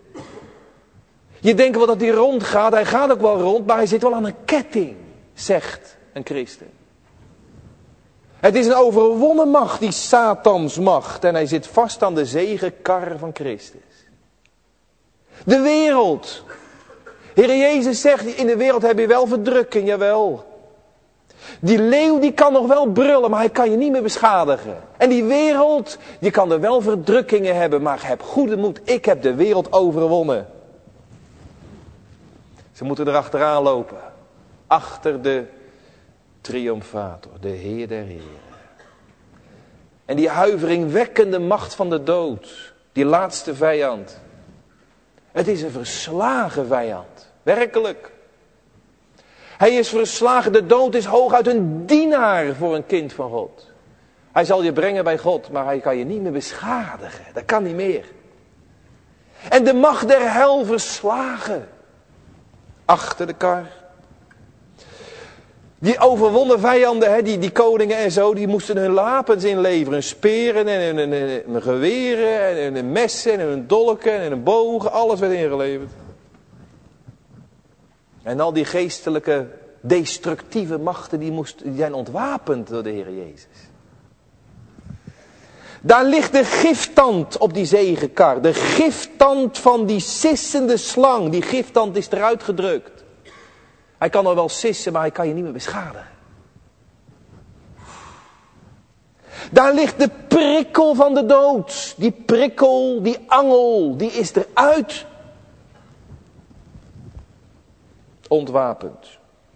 Je denkt wel dat hij rondgaat, hij gaat ook wel rond, maar hij zit wel aan een ketting, zegt een christen. Het is een overwonnen macht, die Satans macht. En hij zit vast aan de zegenkar van Christus. De wereld. Heer Jezus zegt, in de wereld heb je wel verdrukking, jawel. Die leeuw die kan nog wel brullen, maar hij kan je niet meer beschadigen. En die wereld, je kan er wel verdrukkingen hebben, maar heb goede moed. Ik heb de wereld overwonnen. Ze moeten erachteraan lopen. Achter de triomfator, de Heer der Heren. En die huiveringwekkende macht van de dood. Die laatste vijand. Het is een verslagen vijand. Werkelijk. Hij is verslagen. De dood is hooguit een dienaar voor een kind van God. Hij zal je brengen bij God, maar hij kan je niet meer beschadigen. Dat kan niet meer. En de macht der hel verslagen. Achter de kar. Die overwonnen vijanden, hè, die, die koningen en zo, die moesten hun wapens inleveren. Speren en hun, hun, hun geweren en hun messen en hun dolken en hun bogen. Alles werd ingeleverd. En al die geestelijke destructieve machten die, moesten, die zijn ontwapend door de Heer Jezus. Daar ligt de giftand op die zegenkar. De giftand van die sissende slang. Die giftand is eruit gedrukt. Hij kan nog wel sissen, maar hij kan je niet meer beschadigen. Daar ligt de prikkel van de dood. Die prikkel, die angel, die is eruit. Ontwapend.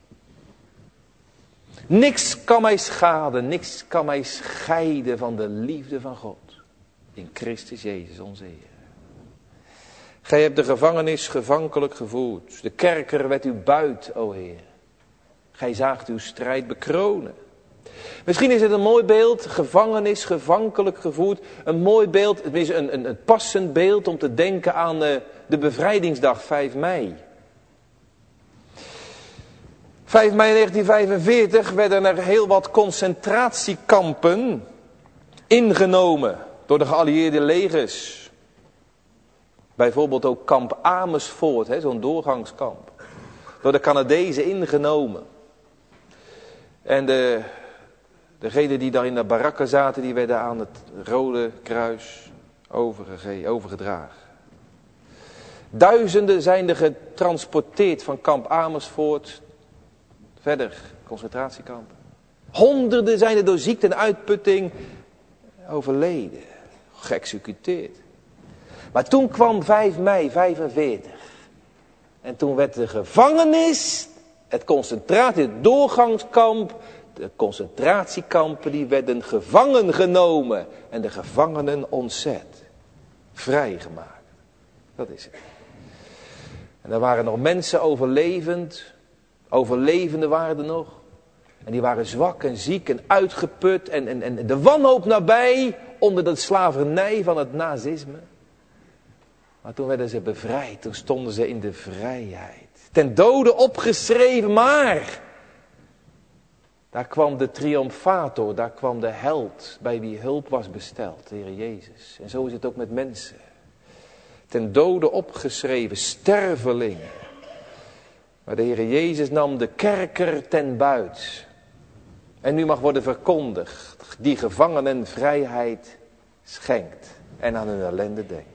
Niks kan mij schaden, niks kan mij scheiden van de liefde van God. In Christus Jezus onze Heer. Gij hebt de gevangenis gevankelijk gevoerd. De kerker werd u buit, o Heer. Gij zaagt uw strijd bekronen. Misschien is het een mooi beeld, gevangenis gevankelijk gevoerd. Een mooi beeld, het is een, een, een passend beeld om te denken aan de, de bevrijdingsdag vijf mei. vijf mei negentien vijfenveertig werden er heel wat concentratiekampen ingenomen door de geallieerde legers. Bijvoorbeeld ook kamp Amersfoort, zo'n doorgangskamp. Door de Canadezen ingenomen. En de, degenen die daar in de barakken zaten, die werden aan het Rode Kruis overgege, overgedragen. Duizenden zijn er getransporteerd van kamp Amersfoort. Verder, concentratiekampen. Honderden zijn er door ziekte en uitputting overleden. Geëxecuteerd. Maar toen kwam vijf mei vijfenveertig. En toen werd de gevangenis, het concentratie, het doorgangskamp, de concentratiekampen, die werden gevangen genomen. En de gevangenen ontzet. Vrijgemaakt. Dat is het. En er waren nog mensen overlevend. Overlevenden waren er nog. En die waren zwak en ziek en uitgeput. En, en, en de wanhoop nabij onder de slavernij van het nazisme. Maar toen werden ze bevrijd. Toen stonden ze in de vrijheid. Ten dode opgeschreven, maar daar kwam de triomfator, daar kwam de held bij wie hulp was besteld, de Heer Jezus. En zo is het ook met mensen. Ten dode opgeschreven, stervelingen. Maar de Heer Jezus nam de kerker ten buit. En nu mag worden verkondigd, die gevangenen vrijheid schenkt en aan hun ellende denkt.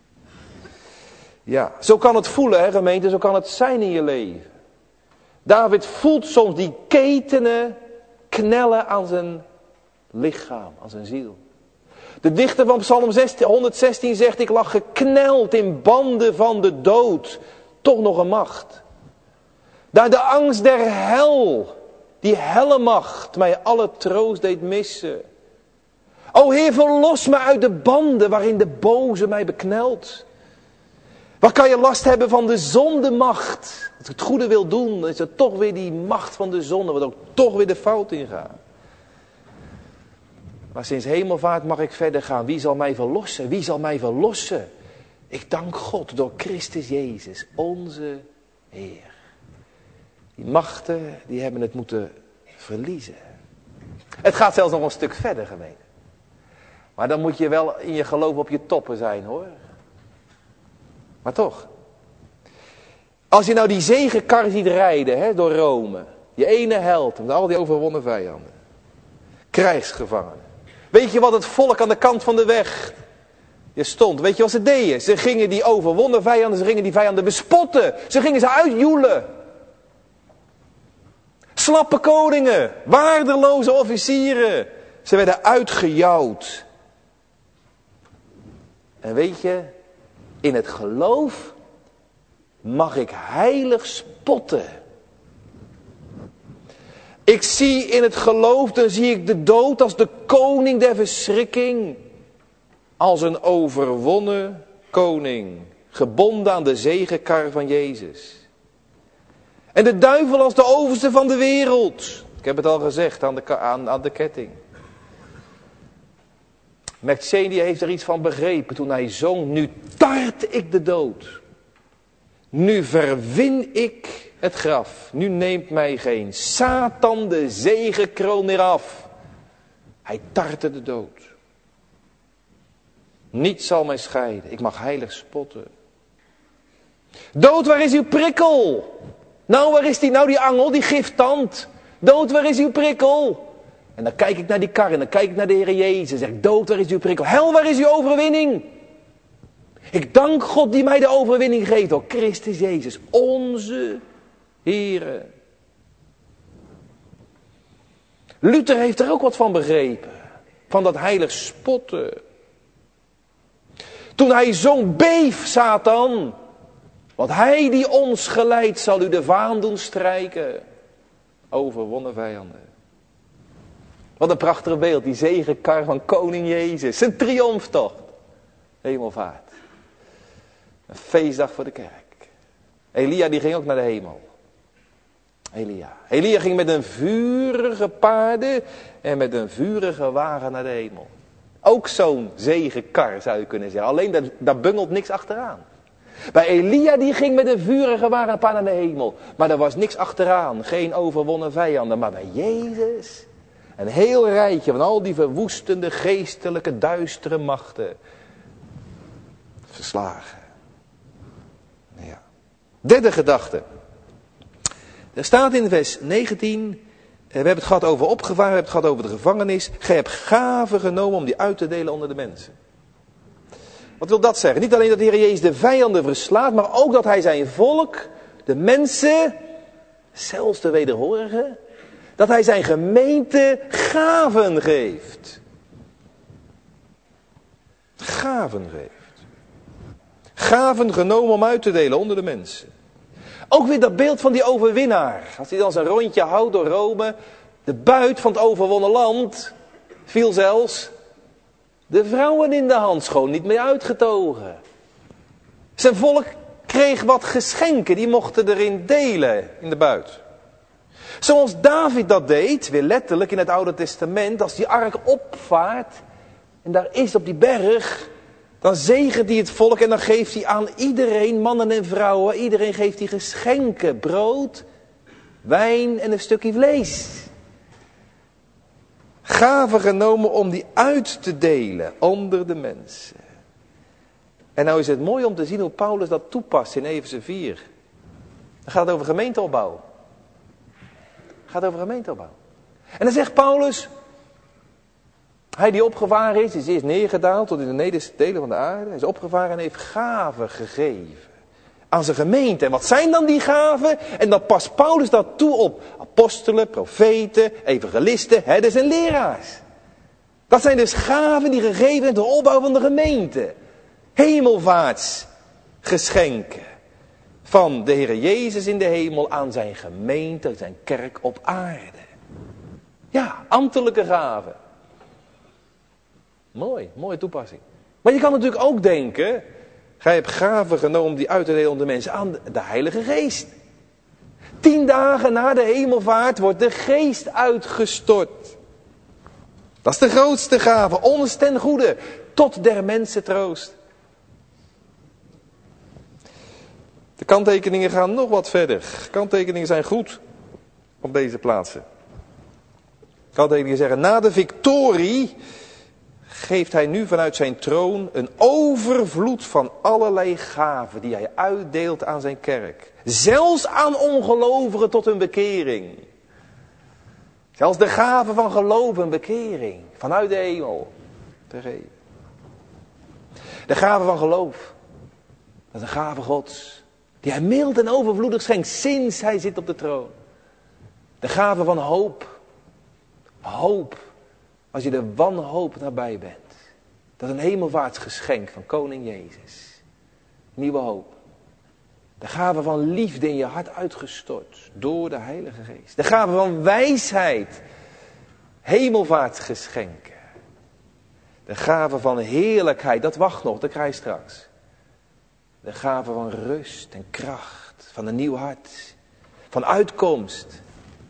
Ja, zo kan het voelen, hè gemeente, zo kan het zijn in je leven. David voelt soms die ketenen knellen aan zijn lichaam, aan zijn ziel. De dichter van Psalm honderdzestien zegt, ik lag gekneld in banden van de dood, toch nog een macht. Daar de angst der hel, die helle macht, mij alle troost deed missen. O Heer, verlos me uit de banden waarin de boze mij beknelt. Waar kan je last hebben van de zondemacht? Als ik het goede wil doen, dan is het toch weer die macht van de zonde, wat ook toch weer de fout ingaat. Maar sinds hemelvaart mag ik verder gaan. Wie zal mij verlossen? Wie zal mij verlossen? Ik dank God door Christus Jezus, onze Heer. Die machten, die hebben het moeten verliezen. Het gaat zelfs nog een stuk verder, gemeente. Maar dan moet je wel in je geloof op je toppen zijn, hoor. Maar toch. Als je nou die zegenkar ziet rijden, hè, door Rome. Je ene held, met al die overwonnen vijanden. Krijgsgevangenen. Weet je wat het volk aan de kant van de weg je stond? Weet je wat ze deden? Ze gingen die overwonnen vijanden, ze gingen die vijanden bespotten. Ze gingen ze uitjoelen. Slappe koningen, waardeloze officieren. Ze werden uitgejouwd. En weet je, in het geloof mag ik heilig spotten. Ik zie in het geloof, dan zie ik de dood als de koning der verschrikking. Als een overwonnen koning, gebonden aan de zegenkar van Jezus. En de duivel als de overste van de wereld. Ik heb het al gezegd, aan de, aan, aan de ketting. McCheyne heeft er iets van begrepen toen hij zong. Nu tart ik de dood. Nu verwin ik het graf. Nu neemt mij geen Satan de zegekroon meer af. Hij tartte de dood. Niets zal mij scheiden. Ik mag heilig spotten. Dood, waar is uw prikkel? Nou, waar is die? Nou, die angel, die gifttand. Dood, waar is uw prikkel? En dan kijk ik naar die kar en dan kijk ik naar de Heer Jezus. En zeg ik, dood, waar is uw prikkel? Hel, waar is uw overwinning? Ik dank God die mij de overwinning geeft door Christus Jezus, onze Heere. Luther heeft er ook wat van begrepen. Van dat heilig spotten. Toen hij zong, beef Satan. Want hij die ons geleidt zal u de vaan doen strijken. Overwonnen vijanden. Wat een prachtig beeld, die zegenkar van koning Jezus. Zijn triomftocht. Hemelvaart. Een feestdag voor de kerk. Elia die ging ook naar de hemel. Elia. Elia ging met een vurige paarden en met een vurige wagen naar de hemel. Ook zo'n zegenkar zou je kunnen zeggen. Alleen daar, daar bungelt niks achteraan. Bij Elia die ging met een vurige wagen en paarden naar de hemel. Maar er was niks achteraan. Geen overwonnen vijanden. Maar bij Jezus een heel rijtje van al die verwoestende, geestelijke, duistere machten. Verslagen. Ja. Derde gedachte. Er staat in vers negentien. We hebben het gehad over opgevaren. We hebben het gehad over de gevangenis. Gij hebt gaven genomen om die uit te delen onder de mensen. Wat wil dat zeggen? Niet alleen dat de Heer Jezus de vijanden verslaat. Maar ook dat hij zijn volk, de mensen, zelfs de wederhorigen. Dat hij zijn gemeente gaven geeft. Gaven geeft. Gaven genomen om uit te delen onder de mensen. Ook weer dat beeld van die overwinnaar. Als hij dan zijn rondje houdt door Rome. De buit van het overwonnen land viel zelfs de vrouwen in de handschoen niet meer uitgetogen. Zijn volk kreeg wat geschenken. Die mochten erin delen in de buit. Zoals David dat deed, weer letterlijk in het Oude Testament. Als die ark opvaart en daar is op die berg, dan zegent hij het volk en dan geeft hij aan iedereen, mannen en vrouwen, iedereen geeft hij geschenken. Brood, wijn en een stukje vlees. Gaven genomen om die uit te delen onder de mensen. En nou is het mooi om te zien hoe Paulus dat toepast in Efeze vier. Dan gaat het over gemeenteopbouw. Het gaat over gemeenteopbouw. En dan zegt Paulus, hij die opgevaren is, is eerst neergedaald tot in de nederste delen van de aarde. Hij is opgevaren en heeft gaven gegeven aan zijn gemeente. En wat zijn dan die gaven? En dan past Paulus dat toe op apostelen, profeten, evangelisten, herders en leraars. Dat zijn dus gaven die gegeven zijn door opbouw van de gemeente. Hemelvaartsgeschenken van de Heer Jezus in de hemel aan zijn gemeente, zijn kerk op aarde. Ja, ambtelijke gaven. Mooi, mooie toepassing. Maar je kan natuurlijk ook denken, gij hebt gaven genomen die uit te delen onder de mensen aan de Heilige Geest. Tien dagen na de hemelvaart wordt de Geest uitgestort. Dat is de grootste gave, ons ten goede, tot der mensen troost. De kanttekeningen gaan nog wat verder. Kanttekeningen zijn goed op deze plaatsen. Kanttekeningen zeggen, na de victorie geeft hij nu vanuit zijn troon een overvloed van allerlei gaven die hij uitdeelt aan zijn kerk. Zelfs aan ongelovigen tot hun bekering. Zelfs de gave van geloof en bekering vanuit de hemel te geven. De gave van geloof, dat is een gave Gods, die hij mild en overvloedig schenkt sinds hij zit op de troon. De gave van hoop, hoop, als je de wanhoop nabij bent. Dat is een hemelvaartsgeschenk van koning Jezus. Nieuwe hoop. De gave van liefde in je hart uitgestort door de Heilige Geest. De gave van wijsheid. Hemelvaartsgeschenken. De gave van heerlijkheid, dat wacht nog, dat krijg je straks. De gave van rust en kracht, van een nieuw hart, van uitkomst.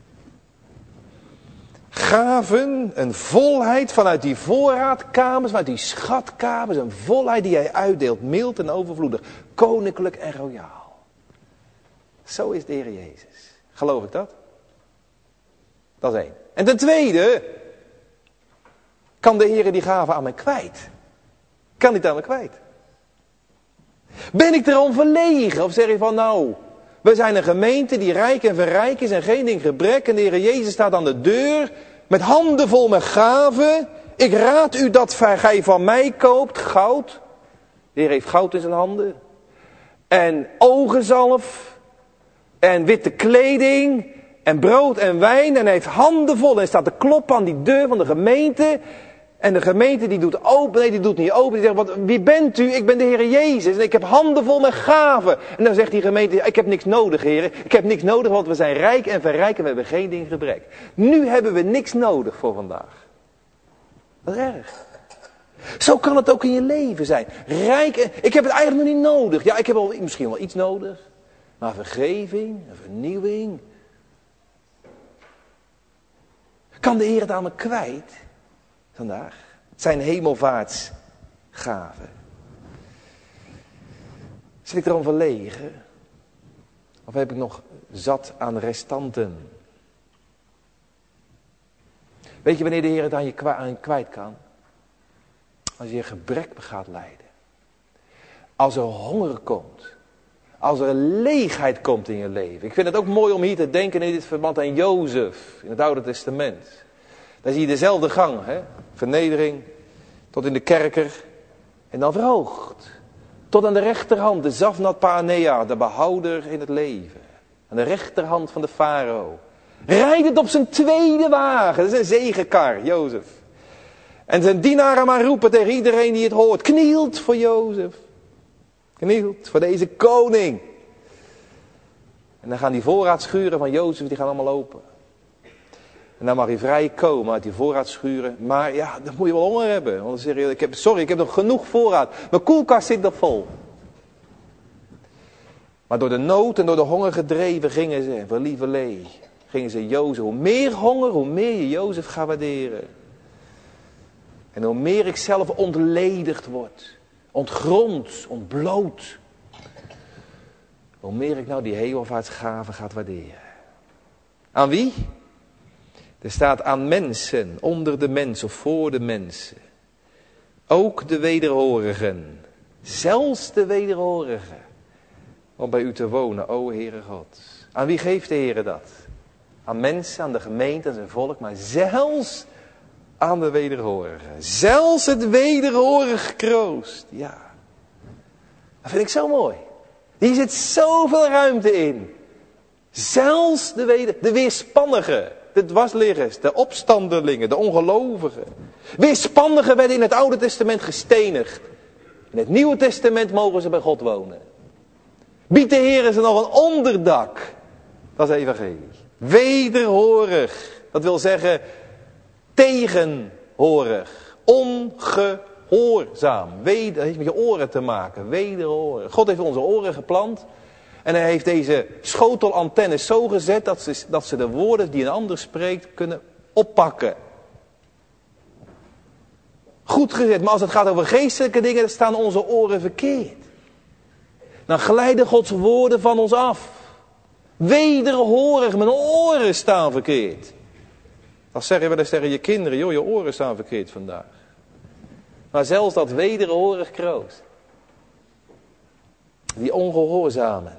Gaven, een volheid vanuit die voorraadkamers, vanuit die schatkamers, een volheid die hij uitdeelt, mild en overvloedig, koninklijk en royaal. Zo is de Heer Jezus. Geloof ik dat? Dat is één. En ten tweede, kan de Heer die gave aan mij kwijt? Kan niet aan me kwijt? Ben ik erom verlegen? Of zeg je van nou, we zijn een gemeente die rijk en verrijk is en geen ding gebrek. En de Heer Jezus staat aan de deur met handen vol met gaven. Ik raad u dat gij van mij koopt goud. De Heer heeft goud in zijn handen. En ogenzalf. En witte kleding. En brood en wijn. En hij heeft handen vol. En hij staat te kloppen aan die deur van de gemeente. En de gemeente die doet open, nee die doet niet open. Die zegt, wat, wie bent u? Ik ben de Heer Jezus en ik heb handen vol met gaven. En dan zegt die gemeente, ik heb niks nodig Heer. Ik heb niks nodig want we zijn rijk en verrijk en we hebben geen ding gebrek. Nu hebben we niks nodig voor vandaag. Dat is erg. Zo kan het ook in je leven zijn. Rijk en, ik heb het eigenlijk nog niet nodig. Ja, ik heb wel, misschien wel iets nodig. Maar vergeving, een vernieuwing. Kan de Heer het aan me kwijt? Vandaag. Zijn hemelvaartsgaven. Zit ik erom verlegen? Of heb ik nog zat aan restanten? Weet je wanneer de Heer het aan je, aan je kwijt kan? Als je gebrek gaat lijden. Als er honger komt. Als er leegheid komt in je leven. Ik vind het ook mooi om hier te denken in dit verband aan Jozef. In het Oude Testament. Dan zie je dezelfde gang, hè? Vernedering, tot in de kerker en dan verhoogd. Tot aan de rechterhand, de Zafnat Paanea, de behouder in het leven. Aan de rechterhand van de farao. Rijdend op zijn tweede wagen, dat is een zegenkar, Jozef. En zijn dienaren maar roepen tegen iedereen die het hoort, knielt voor Jozef. Knielt voor deze koning. En dan gaan die voorraadschuren van Jozef, die gaan allemaal open. En dan mag je vrij komen uit die voorraadschuren. Maar ja, dan moet je wel honger hebben. Want dan zeg je, ik heb, sorry, ik heb nog genoeg voorraad. Mijn koelkast zit nog vol. Maar door de nood en door de honger gedreven gingen ze, voor lieverlee, gingen ze Jozef. Hoe meer honger, hoe meer je Jozef gaat waarderen. En hoe meer ik zelf ontledigd word. Ontgrond, ontbloot. Hoe meer ik nou die hemelvaartsgaven gaat waarderen. Aan wie? Er staat aan mensen, onder de mensen of voor de mensen. Ook de wederhorigen. Zelfs de wederhorigen. Om bij u te wonen, o Heere God. Aan wie geeft de Heere dat? Aan mensen, aan de gemeente, aan zijn volk. Maar zelfs aan de wederhorigen. Zelfs het wederhorig kroost. Ja. Dat vind ik zo mooi. Hier zit zoveel ruimte in. Zelfs de, weder, de weerspannigen. De dwarsliggers, de opstandelingen, de ongelovigen. Weerspannigen werden in het Oude Testament gestenigd. In het Nieuwe Testament mogen ze bij God wonen. Biedt de Heer ze nog een onderdak. Dat is evangelie. Wederhorig. Dat wil zeggen tegenhorig. Ongehoorzaam. Weder, dat heeft met je oren te maken. Wederhorig. God heeft onze oren geplant. En hij heeft deze schotelantennes zo gezet dat ze, dat ze de woorden die een ander spreekt kunnen oppakken. Goed gezet, maar als het gaat over geestelijke dingen, dan staan onze oren verkeerd. Dan glijden Gods woorden van ons af. Wederhorig, mijn oren staan verkeerd. Dat zeg je wel eens tegen je kinderen, joh, je oren staan verkeerd vandaag. Maar zelfs dat wederhorig kroost. Die ongehoorzamen.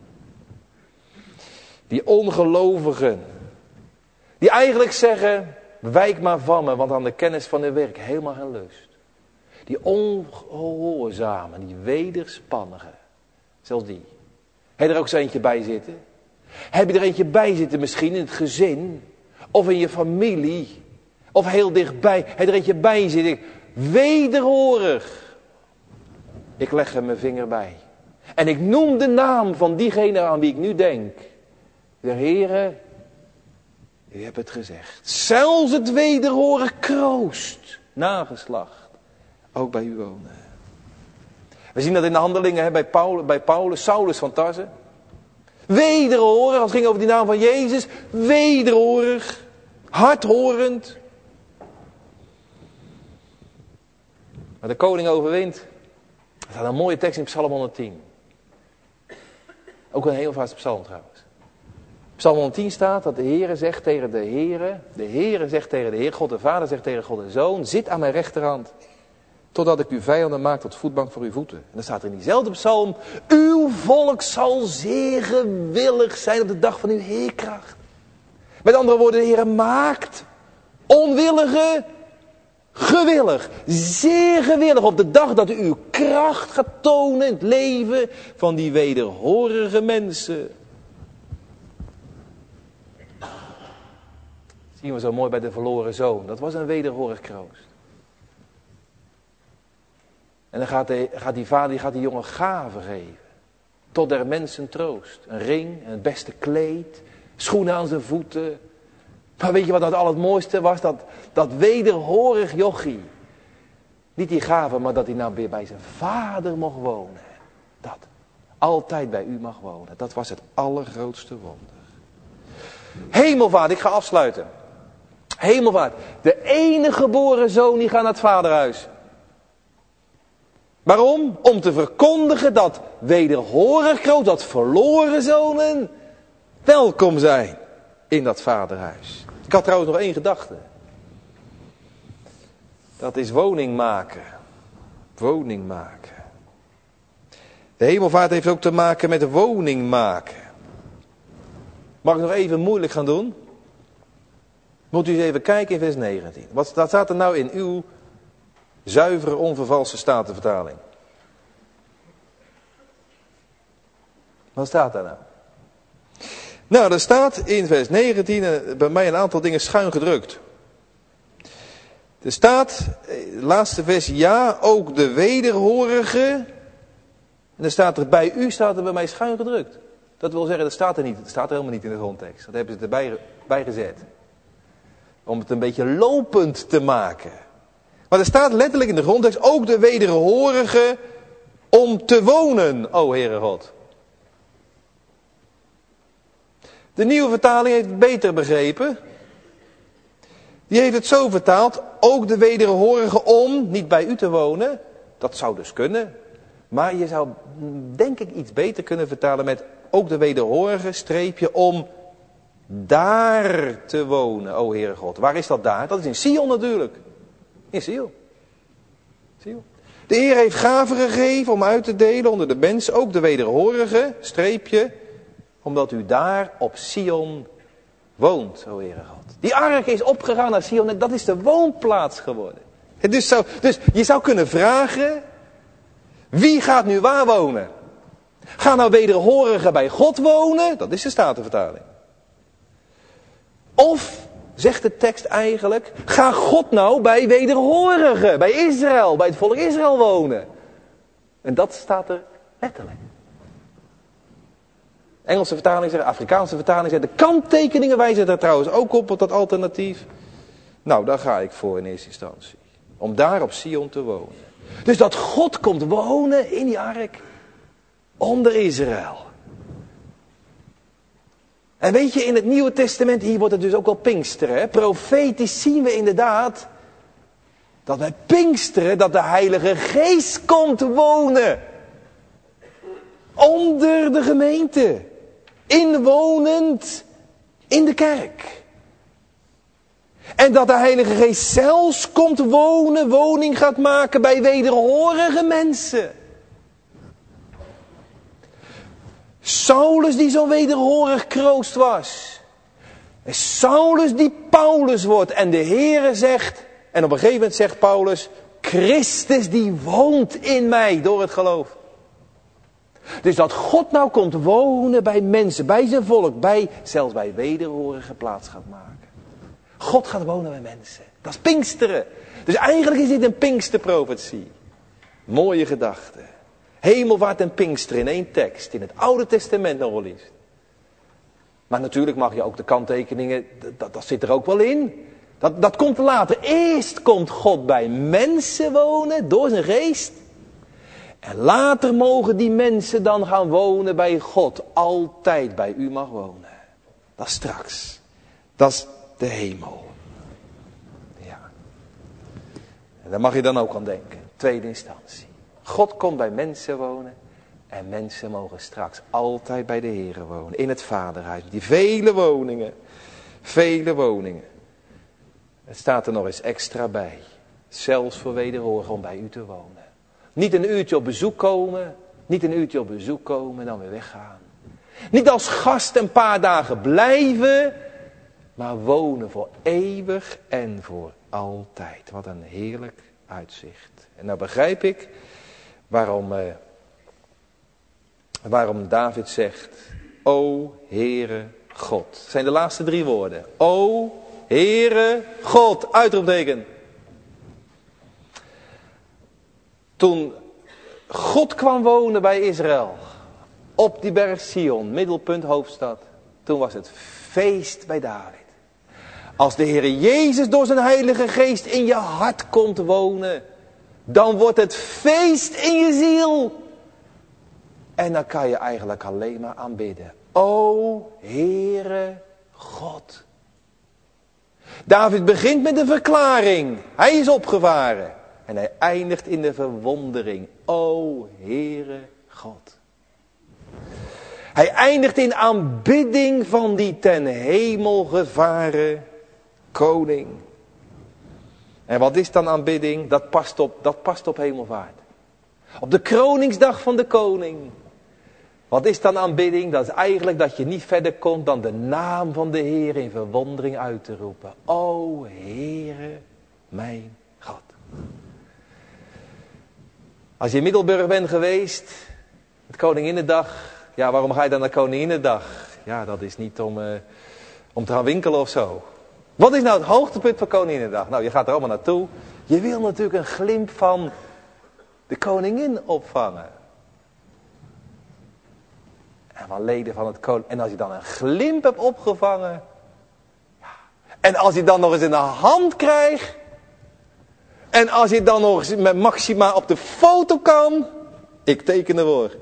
Die ongelovigen. Die eigenlijk zeggen, wijk maar van me, want aan de kennis van de werk helemaal geen lust. Die ongehoorzamen, die wederspannigen. Zelfs die. Heb je er ook zo eentje bij zitten? Heb je er eentje bij zitten misschien in het gezin? Of in je familie? Of heel dichtbij? Heb je er eentje bij zitten? Wederhorig. Ik leg er mijn vinger bij. En ik noem de naam van diegene aan wie ik nu denk. De Heere, u hebt het gezegd. Zelfs het wederhorig kroost. Nageslacht. Ook bij u wonen. We zien dat in de handelingen hè, bij, Paulus, bij Paulus, Saulus van Tarse. Wederhorig, als het ging over die naam van Jezus. Wederhorig. Hardhorend. Maar de koning overwint. Er staat een mooie tekst in Psalm honderdtien. Ook een heel vaste psalm trouwens. Psalm honderdtien staat dat de Heere zegt tegen de Heere. De Heere zegt tegen de Heer. God de Vader zegt tegen God de Zoon. Zit aan mijn rechterhand. Totdat ik uw vijanden maak tot voetbank voor uw voeten. En dan staat er in diezelfde psalm. Uw volk zal zeer gewillig zijn op de dag van uw heerkracht. Met andere woorden, de Heer maakt onwillige gewillig. Zeer gewillig op de dag dat u uw kracht gaat tonen in het leven van die wederhorige mensen. Dat zien we zo mooi bij de verloren zoon. Dat was een wederhorig kroost. En dan gaat, de, gaat die vader die gaat die jongen gaven geven. Tot der mensen troost. Een ring, het beste kleed, schoenen aan zijn voeten. Maar weet je wat dat al het mooiste was? Dat, dat wederhorig jochie. Niet die gaven, maar dat hij nou weer bij zijn vader mocht wonen. Dat. Altijd bij u mag wonen. Dat was het allergrootste wonder. Hemelvaart, ik ga afsluiten. Hemelvaart. De enige geboren zoon die gaat naar het vaderhuis. Waarom? Om te verkondigen dat wederhorig kroost, dat verloren zonen welkom zijn in dat vaderhuis. Ik had trouwens nog één gedachte. Dat is woning maken. Woning maken. De hemelvaart heeft ook te maken met woning maken. Mag ik nog even moeilijk gaan doen? Moet u eens even kijken in vers negentien. Wat staat er nou in uw zuivere, onvervalste statenvertaling? Wat staat daar nou? Nou, er staat in vers negentien bij mij een aantal dingen schuin gedrukt. Er staat, laatste vers, ja, ook de wederhorige. En er staat er bij u, staat er bij mij schuin gedrukt. Dat wil zeggen, dat staat er niet. Dat staat er helemaal niet in de grondtekst. Dat hebben ze erbij bij gezet. Om het een beetje lopend te maken. Maar er staat letterlijk in de grondtekst, ook de wederhorige om te wonen, o Heere God. De nieuwe vertaling heeft het beter begrepen. Die heeft het zo vertaald, ook de wederhorige om niet bij u te wonen. Dat zou dus kunnen. Maar je zou denk ik iets beter kunnen vertalen met ook de wederhorige streepje om daar te wonen, o Heere God. Waar is dat daar? Dat is in Sion natuurlijk. In Sion. Sion. De Heer heeft gaven gegeven om uit te delen onder de mensen, ook de wederhorige streepje, omdat u daar op Sion woont, o Heere God. Die ark is opgegaan naar Sion en dat is de woonplaats geworden. Dus, zou, dus je zou kunnen vragen, wie gaat nu waar wonen? Gaan nou wederhorigen bij God wonen? Dat is de Statenvertaling. Of, zegt de tekst eigenlijk, ga God nou bij wederhorigen, bij Israël, bij het volk Israël wonen? En dat staat er letterlijk. Engelse vertaling zegt, Afrikaanse vertaling zegt, de kanttekeningen wijzen daar trouwens ook op, op dat alternatief. Nou, daar ga ik voor in eerste instantie. Om daar op Sion te wonen. Dus dat God komt wonen in die ark onder Israël. En weet je, in het Nieuwe Testament, hier wordt het dus ook wel Pinksteren. Hè? Profetisch zien we inderdaad dat bij Pinksteren, dat de Heilige Geest komt wonen. Onder de gemeente. Inwonend in de kerk. En dat de Heilige Geest zelfs komt wonen, woning gaat maken bij wederhorige mensen. Saulus die zo'n wederhorig kroost was. En Saulus die Paulus wordt. En de Heere zegt, en op een gegeven moment zegt Paulus, Christus die woont in mij door het geloof. Dus dat God nou komt wonen bij mensen, bij zijn volk, bij, zelfs bij wederhorige plaats gaat maken. God gaat wonen bij mensen. Dat is Pinksteren. Dus eigenlijk is dit een Pinksterprofetie. Mooie gedachte. Hemelvaart en Pinksteren in één tekst. In het Oude Testament nog wel eens. Maar natuurlijk mag je ook de kanttekeningen, dat, dat zit er ook wel in. Dat, dat komt later. Eerst komt God bij mensen wonen door zijn geest. En later mogen die mensen dan gaan wonen bij God. Altijd bij u mag wonen. Dat is straks. Dat is de hemel. Ja. En daar mag je dan ook aan denken. Tweede instantie. God komt bij mensen wonen. En mensen mogen straks altijd bij de Heere wonen. In het Vaderhuis. Die vele woningen. Vele woningen. Het staat er nog eens extra bij. Zelfs voor wederhorigen om bij u te wonen. Niet een uurtje op bezoek komen. Niet een uurtje op bezoek komen en dan weer weggaan. Niet als gast een paar dagen blijven. Maar wonen voor eeuwig en voor altijd. Wat een heerlijk uitzicht. En nou begrijp ik waarom, eh, waarom David zegt. O Heere God. Dat zijn de laatste drie woorden. O Heere God. Uitroepteken. Toen God kwam wonen bij Israël. Op die berg Sion. Middelpunt hoofdstad. Toen was het feest bij David. Als de Heer Jezus door zijn Heilige Geest in je hart komt wonen. Dan wordt het feest in je ziel. En dan kan je eigenlijk alleen maar aanbidden. O Heere God. David begint met een verklaring. Hij is opgevaren. En hij eindigt in de verwondering. O Heere God. Hij eindigt in aanbidding van die ten hemel gevaren koning. En wat is dan aanbidding? Dat past op, dat past op hemelvaart. Op de kroningsdag van de koning. Wat is dan aanbidding? Dat is eigenlijk dat je niet verder komt dan de naam van de Heer in verwondering uit te roepen. O Heere, mijn God. Als je in Middelburg bent geweest, het Koninginnedag. Ja, waarom ga je dan naar Koninginnedag? Ja, dat is niet om, uh, om te gaan winkelen of zo. Wat is nou het hoogtepunt van Koninginnedag? Nou, je gaat er allemaal naartoe. Je wil natuurlijk een glimp van de koningin opvangen. En van leden van het koning. En als je dan een glimp hebt opgevangen. Ja. En als je dan nog eens in de hand krijgt. En als je dan nog eens met Maxima op de foto kan. Ik teken ervoor.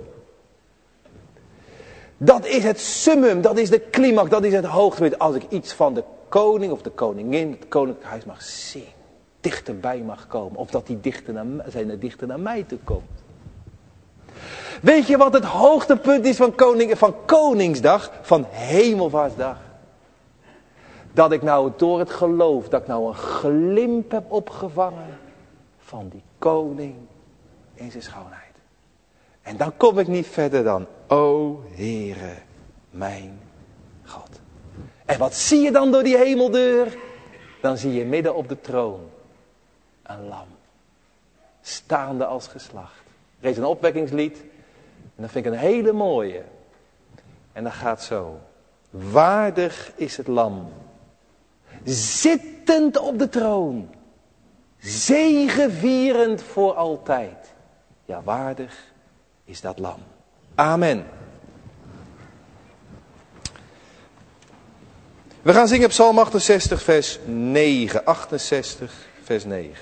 Dat is het summum. Dat is de climax. Dat is het hoogtepunt. Als ik iets van de koning of de koningin. Het koninklijk huis mag zien. Dichterbij mag komen. Of dat die dichter naar, zijn dichter naar mij toe komt. Weet je wat het hoogtepunt is van, koning, van Koningsdag? Van Hemelvaartsdag? Dat ik nou door het geloof, dat ik nou een glimp heb opgevangen van die koning in zijn schoonheid. En dan kom ik niet verder dan, o Heere, mijn God. En wat zie je dan door die hemeldeur? Dan zie je midden op de troon een lam. Staande als geslacht. Er is een opwekkingslied. En dat vind ik een hele mooie. En dat gaat zo. Waardig is het lam. Zittend op de troon. Zegevierend voor altijd. Ja, waardig is dat lam. Amen. We gaan zingen Psalm achtenzestig vers negen. achtenzestig vers negen.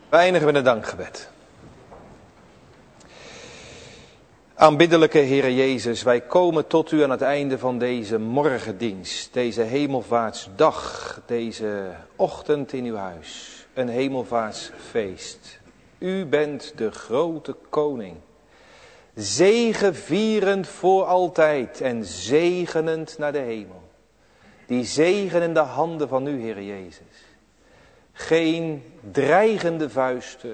We eindigen met een dankgebed. Aanbiddelijke Heere Jezus, wij komen tot u aan het einde van deze morgendienst, deze hemelvaartsdag, deze ochtend in uw huis, een hemelvaartsfeest. U bent de grote koning, zegevierend voor altijd en zegenend naar de hemel. Die zegen in de handen van u, Heere Jezus. Geen dreigende vuisten.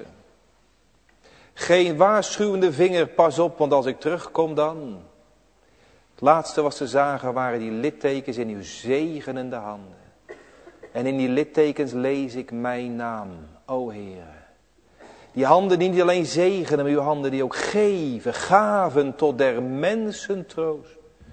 Geen waarschuwende vinger, pas op, want als ik terugkom dan. Het laatste wat ze zagen waren die littekens in uw zegenende handen. En in die littekens lees ik mijn naam, o Heere. Die handen die niet alleen zegenen, maar uw handen die ook geven, gaven tot der mensen troost.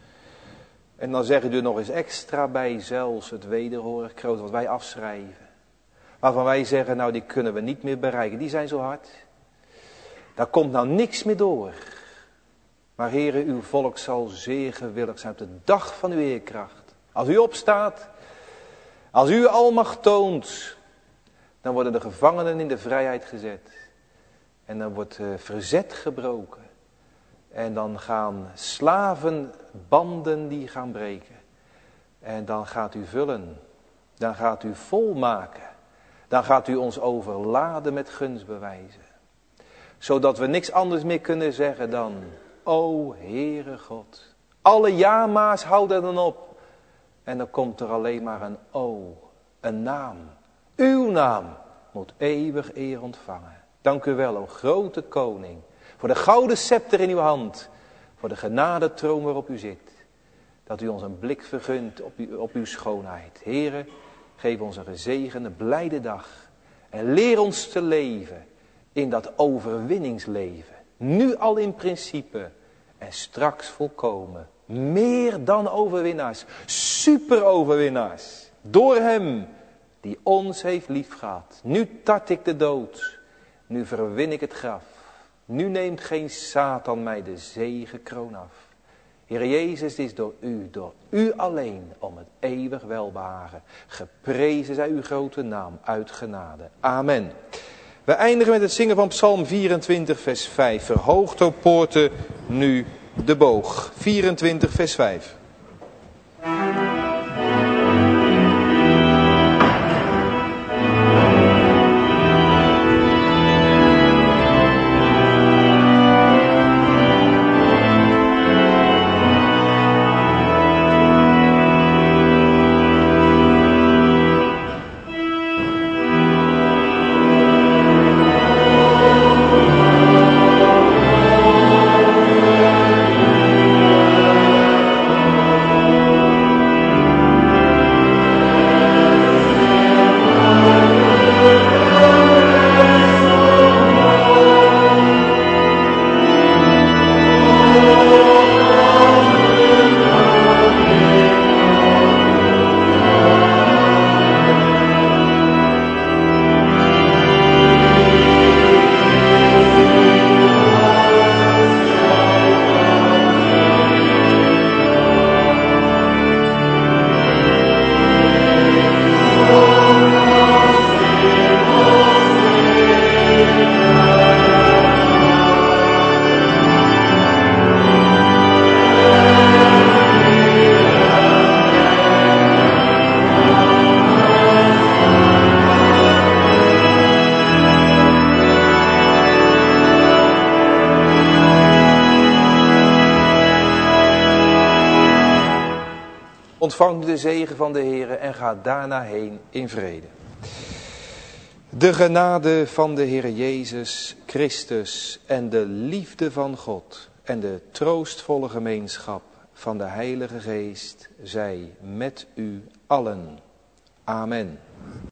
En dan zeggen u er nog eens extra bij, zelfs het wederhorig kroos wat wij afschrijven. Waarvan wij zeggen, nou die kunnen we niet meer bereiken, die zijn zo hard. Daar komt nou niks meer door. Maar Heere, uw volk zal zeer gewillig zijn op de dag van uw eerkracht. Als u opstaat, als u uw almacht toont, dan worden de gevangenen in de vrijheid gezet. En dan wordt uh, verzet gebroken. En dan gaan slavenbanden die gaan breken. En dan gaat u vullen. Dan gaat u volmaken. Dan gaat u ons overladen met gunstbewijzen. Zodat we niks anders meer kunnen zeggen dan, o Heere God. Alle ja-ma's houden dan op. En dan komt er alleen maar een o, een naam. Uw naam moet eeuwig eer ontvangen. Dank u wel, o grote koning. Voor de gouden scepter in uw hand. Voor de genadetroon waarop u zit. Dat u ons een blik vergunt op, u, op uw schoonheid. Heere, geef ons een gezegende, blijde dag. En leer ons te leven in dat overwinningsleven. Nu al in principe en straks volkomen. Meer dan overwinnaars. Superoverwinnaars. Door hem die ons heeft liefgehad. Nu tart ik de dood. Nu verwin ik het graf. Nu neemt geen Satan mij de zegekroon af. Heer Jezus, het is door u, door u alleen, om het eeuwig welbehagen. Geprezen zij uw grote naam uit genade. Amen. We eindigen met het zingen van Psalm vierentwintig vers vijf. Verhoogd, o poorten, nu de boog. vierentwintig vers vijf. Ontvang de zegen van de Heere en ga daarna heen in vrede. De genade van de Heere Jezus Christus en de liefde van God en de troostvolle gemeenschap van de Heilige Geest zij met u allen. Amen.